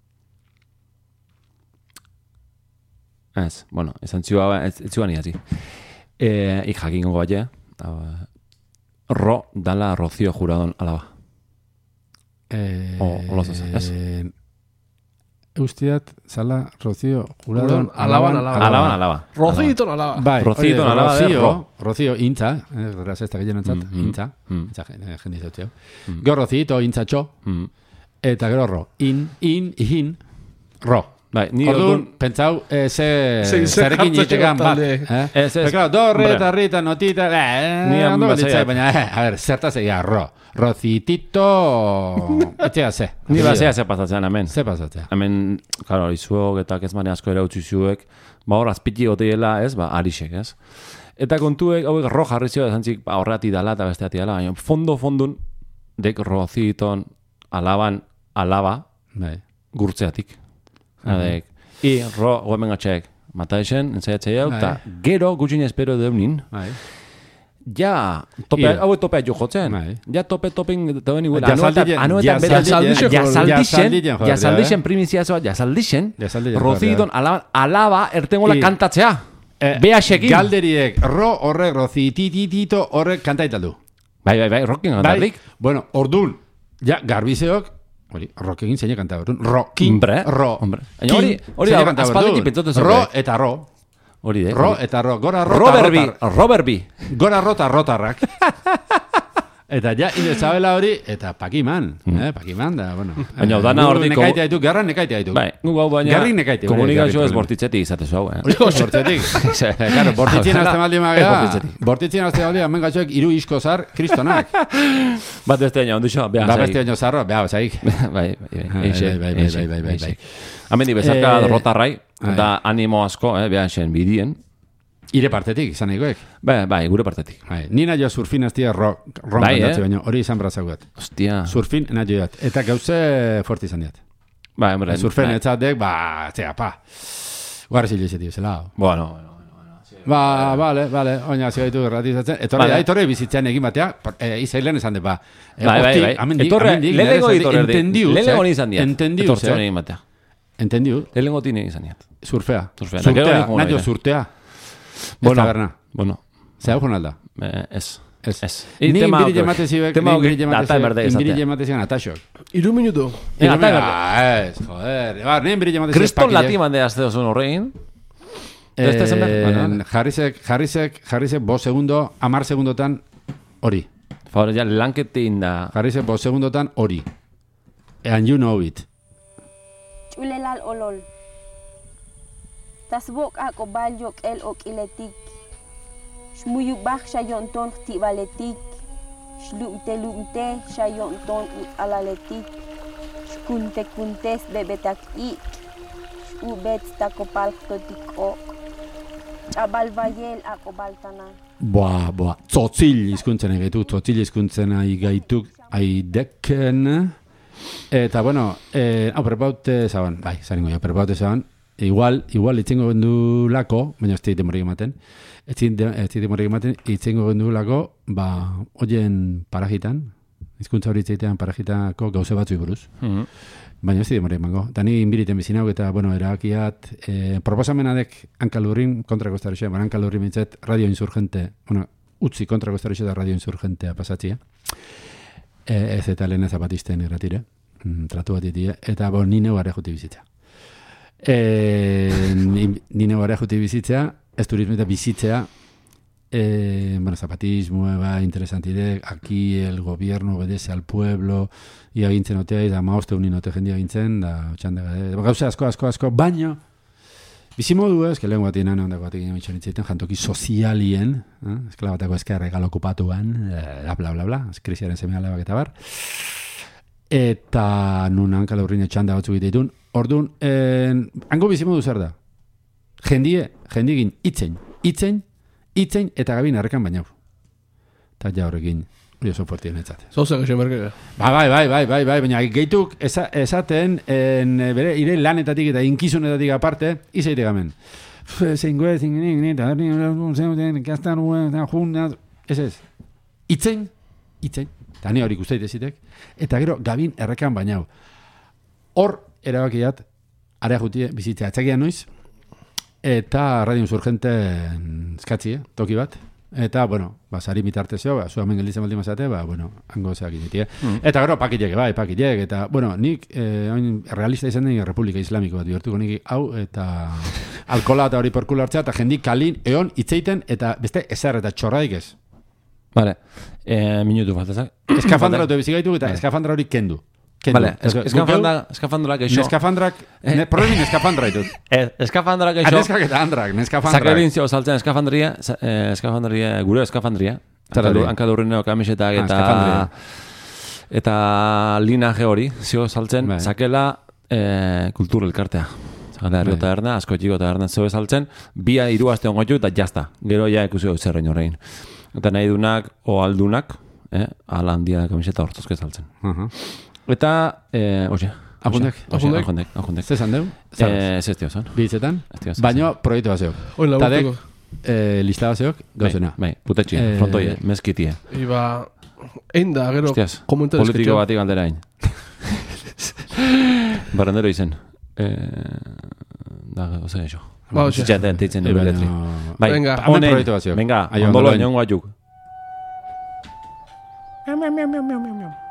Ez, bueno, esan zioa, ez zioan idatzi. Eh, ik jakingo baie, ro dala Rocío Juradon alaba. Eh, o, o ez? Eustiat, zala, Rocío Juradon, alaban, alaban. Alaban, alaba. Rocío alaba. Bai, Rocío alaba de ro. Rocío, intza, eh, razesta gehien entzat, Mm, intza, mm. intza, jendi zautzeo. Gero Rocío, intza txo, Mm. eta gero ro. In, in, in, ro. Bai, ni Orduan, pentsau, eh, ze, zerekin itekan bat. Eh? Ez, ez. Pero, do, re, eta, rita, notita, eh, Ni ondo ambasaiak. balitzai, baina, eh, a ver, zertaz egia, ro. Rocitito, etxea ze. Ni basea ze pasatzen hemen. Ze pasatzea. Hemen, claro, izuok eta kezmane asko erautzi zuek, ba hor azpiti goteiela, ez, ba, arixek, ez. Eta kontuek, hauek ro jarri zio, zantzik, ba, horreati dala eta besteati dala, baina fondo, fondun, dek Rociton, alaban, alaba, Bai. gurtzeatik. Adek, i, ro, goemen gatxeek, mata esen, entzaiatzei hau, eta gero gutxin espero deunin, Bai. ja, tope, Iro. hau topea jo jotzen, Bai. ja tope topin dauen iguela, Jasaldien- anuetan jasaldien- jasaldixen, jasaldien joder, jasaldixen primiziazoa, jasaldixen, Jasaldien Rocíton alaba, alaba ertengola I- kantatzea, Eh, behaxekin. Galderiek, ro horrek, rocititito horrek kantaitaldu. Bai, bai, bai, rockin Bai, kantardik. bueno, ordun, ja, garbizeok, hori, rockekin zeine kanta berdun, rokin, Hombre, ro, hombre. Baina hori- kin, hori zeine da, kanta aspalditik berdun. pentsatzen zuen, Ro bai. eta ro, Hori de. ro hori. eta ro, gora ro, Roberbi, rotar, Roberbi. gora ro eta rotarrak. Eta ja, ide zabela hori, eta pakiman, eh, pakiman da, bueno. Baina eh, udana gu hor diko- Nekaitea ditu, garra nekaitea ditu. Bai, gu hau baina Garrik nekaite, hori, komunikazio garrik ez problema. bortitzetik izate zau, eh. Hori bortzetik. Eh, Claro, bortitzien azte maldi Ez magea, bortitzetik. bortitzien azte maldi, hemen gatxoek iru isko zar, kristonak. Bat beste baina, ondixo, beha, Ba zaik. beste baino zarroa, beha, zaik. Bai, bai, bai, eixe, bai, bai, bai, eixe, bai, bai, eixe. bai. Hemen di bezarka Eh, rotarrai, bai. da animo asko, eh, beha esen bidien. Ire partetik, izan nahikoek. Bai, bai, gure partetik. Bai, nina joa surfin aztia ro, ron bai, kantatze eh? baino, hori izan brazaguat. Hostia. Surfin, ena joat. Eta gauze forti izan diat. Bai, hombre. Surfen bai. etzatek, ba, zera, pa. Guarri zile izetik, zela. Bueno, bueno. Ba, vale, vale, oina zigaitu erratizatzen. Etorre, Vale. aitorre bizitzen egin batea, e, izailen esan de, ba. E, Bai, bai, bai. Amendik, Etorre, amendik, lehenengo nire etorre. entendiu, Lehenengo zek, ni izan diat. entendiu, Etortze zek. honi batea. Entendiu. Lehenengo tine izan diat. Surfea. Surfea. Surtea, Gero ni nahi joan surtea. Bueno, Ez taberna. bueno. Zer hau alda? Eh, ez. Ez. Ez. Ni Tema inbiri hauek. jemate zibek, Tema ni hauek, inbiri jemate data berde zibek, inbiri izatea. jemate zigan ataxok. Iru minutu. Venga, Irumea, ata Ez, joder. Ba, ni inbiri jemate zibek Kriston lati mande azte dozun horrein. Beste zen behar? Bueno, vale. Jarrizek, jarrizek, jarrizek, bo segundo, amar segundotan hori. Favore, ja, lanketin da. Jarrizek, bo segundotan hori. And you know it. Chulelal olol. Tasbok ako balyok el ok iletik. Shmuyubak shayonton tibaletik. Shlumte lumte shayonton ut alaletik. Shkunte kuntes bebetak ik. Shubet takopal totik ok. Chabal vayel ako baltana. Boa, boa. Tzotzil izkuntzen egaituk, tzotzil izkuntzen egaituk aideken. Eta, bueno, eh, hau, prepaute zaban, bai, zaringo jo, prepaute zaban. Igual, igual, itzengo gendu lako, baina ez dite morik ematen, ez dite morik ematen, itzengo gendu lako, ba, oien parajitan, izkuntza hori itzeitean parajitako gauze batzu buruz. Mhm. Baina ez dite morik emango. Da ni inbiriten bizinauk eta, bueno, erakiat, eh, proposamenadek hankalurrin kontrako estarixea, baina hankalurrin bintzet radio insurgente, bueno, utzi kontrako estarixea da radio insurgentea pasatzia. E, ez eta lehen zapatisten erratire, mm, tratu bat ditie, eta bo, nine gara juti bizitza. E, nine gara juti bizitza, ez turismo eta bizitzea, e, bueno, zapatismo, ba, interesantide, aquí el gobierno obedece al pueblo, ia gintzen otea, eta maoste unin ote jendia gintzen, da, txandega, e, gauza asko, asko, asko, baino, bizimodu ez, que lehen guatien ane ondako batik egin mitxonitziten, jantoki sozialien, eh? esklabatako eskerra egal okupatuan, eh, bla, bla, bla, bla, krisiaren semea lebak eta bar. Eta nun hankala urrine txanda batzuk egiteitun. Orduan, en, hango bizimodu zer da? Jendie, jendigin, itzen, itzen, itzen, eta gabin harrekan bainau. Eta ja horrekin, hori oso fuertien etzate. Zoze gaxo merkega. Bai, bai, bai, bai, bai, bai, baina gehituk esa, esaten, en, bere, ire lanetatik eta inkizunetatik aparte, izaite gamen. Zein goe, zein gine, eta herri, zein, kastan, juna, ez ez. Itzen, itzen, eta ni hori ikusteite zitek, eta gero gabin errekan bainau. Hor, erabakiat, area jutie bizitzea atzakia noiz, eta radio insurgente eskatzi, eh, toki bat. Eta, bueno, ba, sari mitartezio, ba, zu hemen gelditzen baldin mazate, ba, bueno, hango zeak inetie. Mm. Eta gero, pakilek, bai, pakilek, eta, bueno, nik, eh, oin, realista izan den, Republika Islamiko bat, bihurtuko nik hau, eta alkola eta hori porkula hartzea, eta jendik kalin, eon, itzeiten, eta beste ezer, eta txorradik ez. Vale, eh, minutu faltazak. Eskafandra dute bizigaitu, eta eskafandra hori kendu. Kendu. Vale, eskafandra, eskafandrak eixo. Neskafandrak, ne, problemin eskafandra ditut. Eskafandrak eixo. Neskak eta andrak, neskafandrak. Zakerin zio saltzen eskafandria, eskafandria, gure eskafandria. Hankadurrineo kamisetak eta eta linaje hori, zio saltzen, zakela kultur elkartea. Zakela herrio taberna, asko txiko taberna zeu saltzen, bia hiru aste ongoitu eta jazta. Gero ja ikusi zerrein horrein. Eta nahi dunak, o aldunak, ala handia kamiseta hortzozke saltzen. Eta, eh, oxe, Ajundek. Ajundek. Ajundek. Ajundek. Zezan deu? Ez ez diozan. Bitzetan? Baina proiektu bazeok. Oin laburtuko. Eh, lista bazeok, gauzena. Bai, putetxia, frontoie, mezkitie. Iba, egin da, gero, Hostias, komentariz politiko batik alderain. Barrendero izen. Da, oza eixo. Ba, oxe. Zitzaten, teitzen du beletri. Bai, Venga, honen proiektu bazeok. Venga, Aio, ondolo ondolo. inongo atuk. Miau, miau, miau, miau, miau, miau.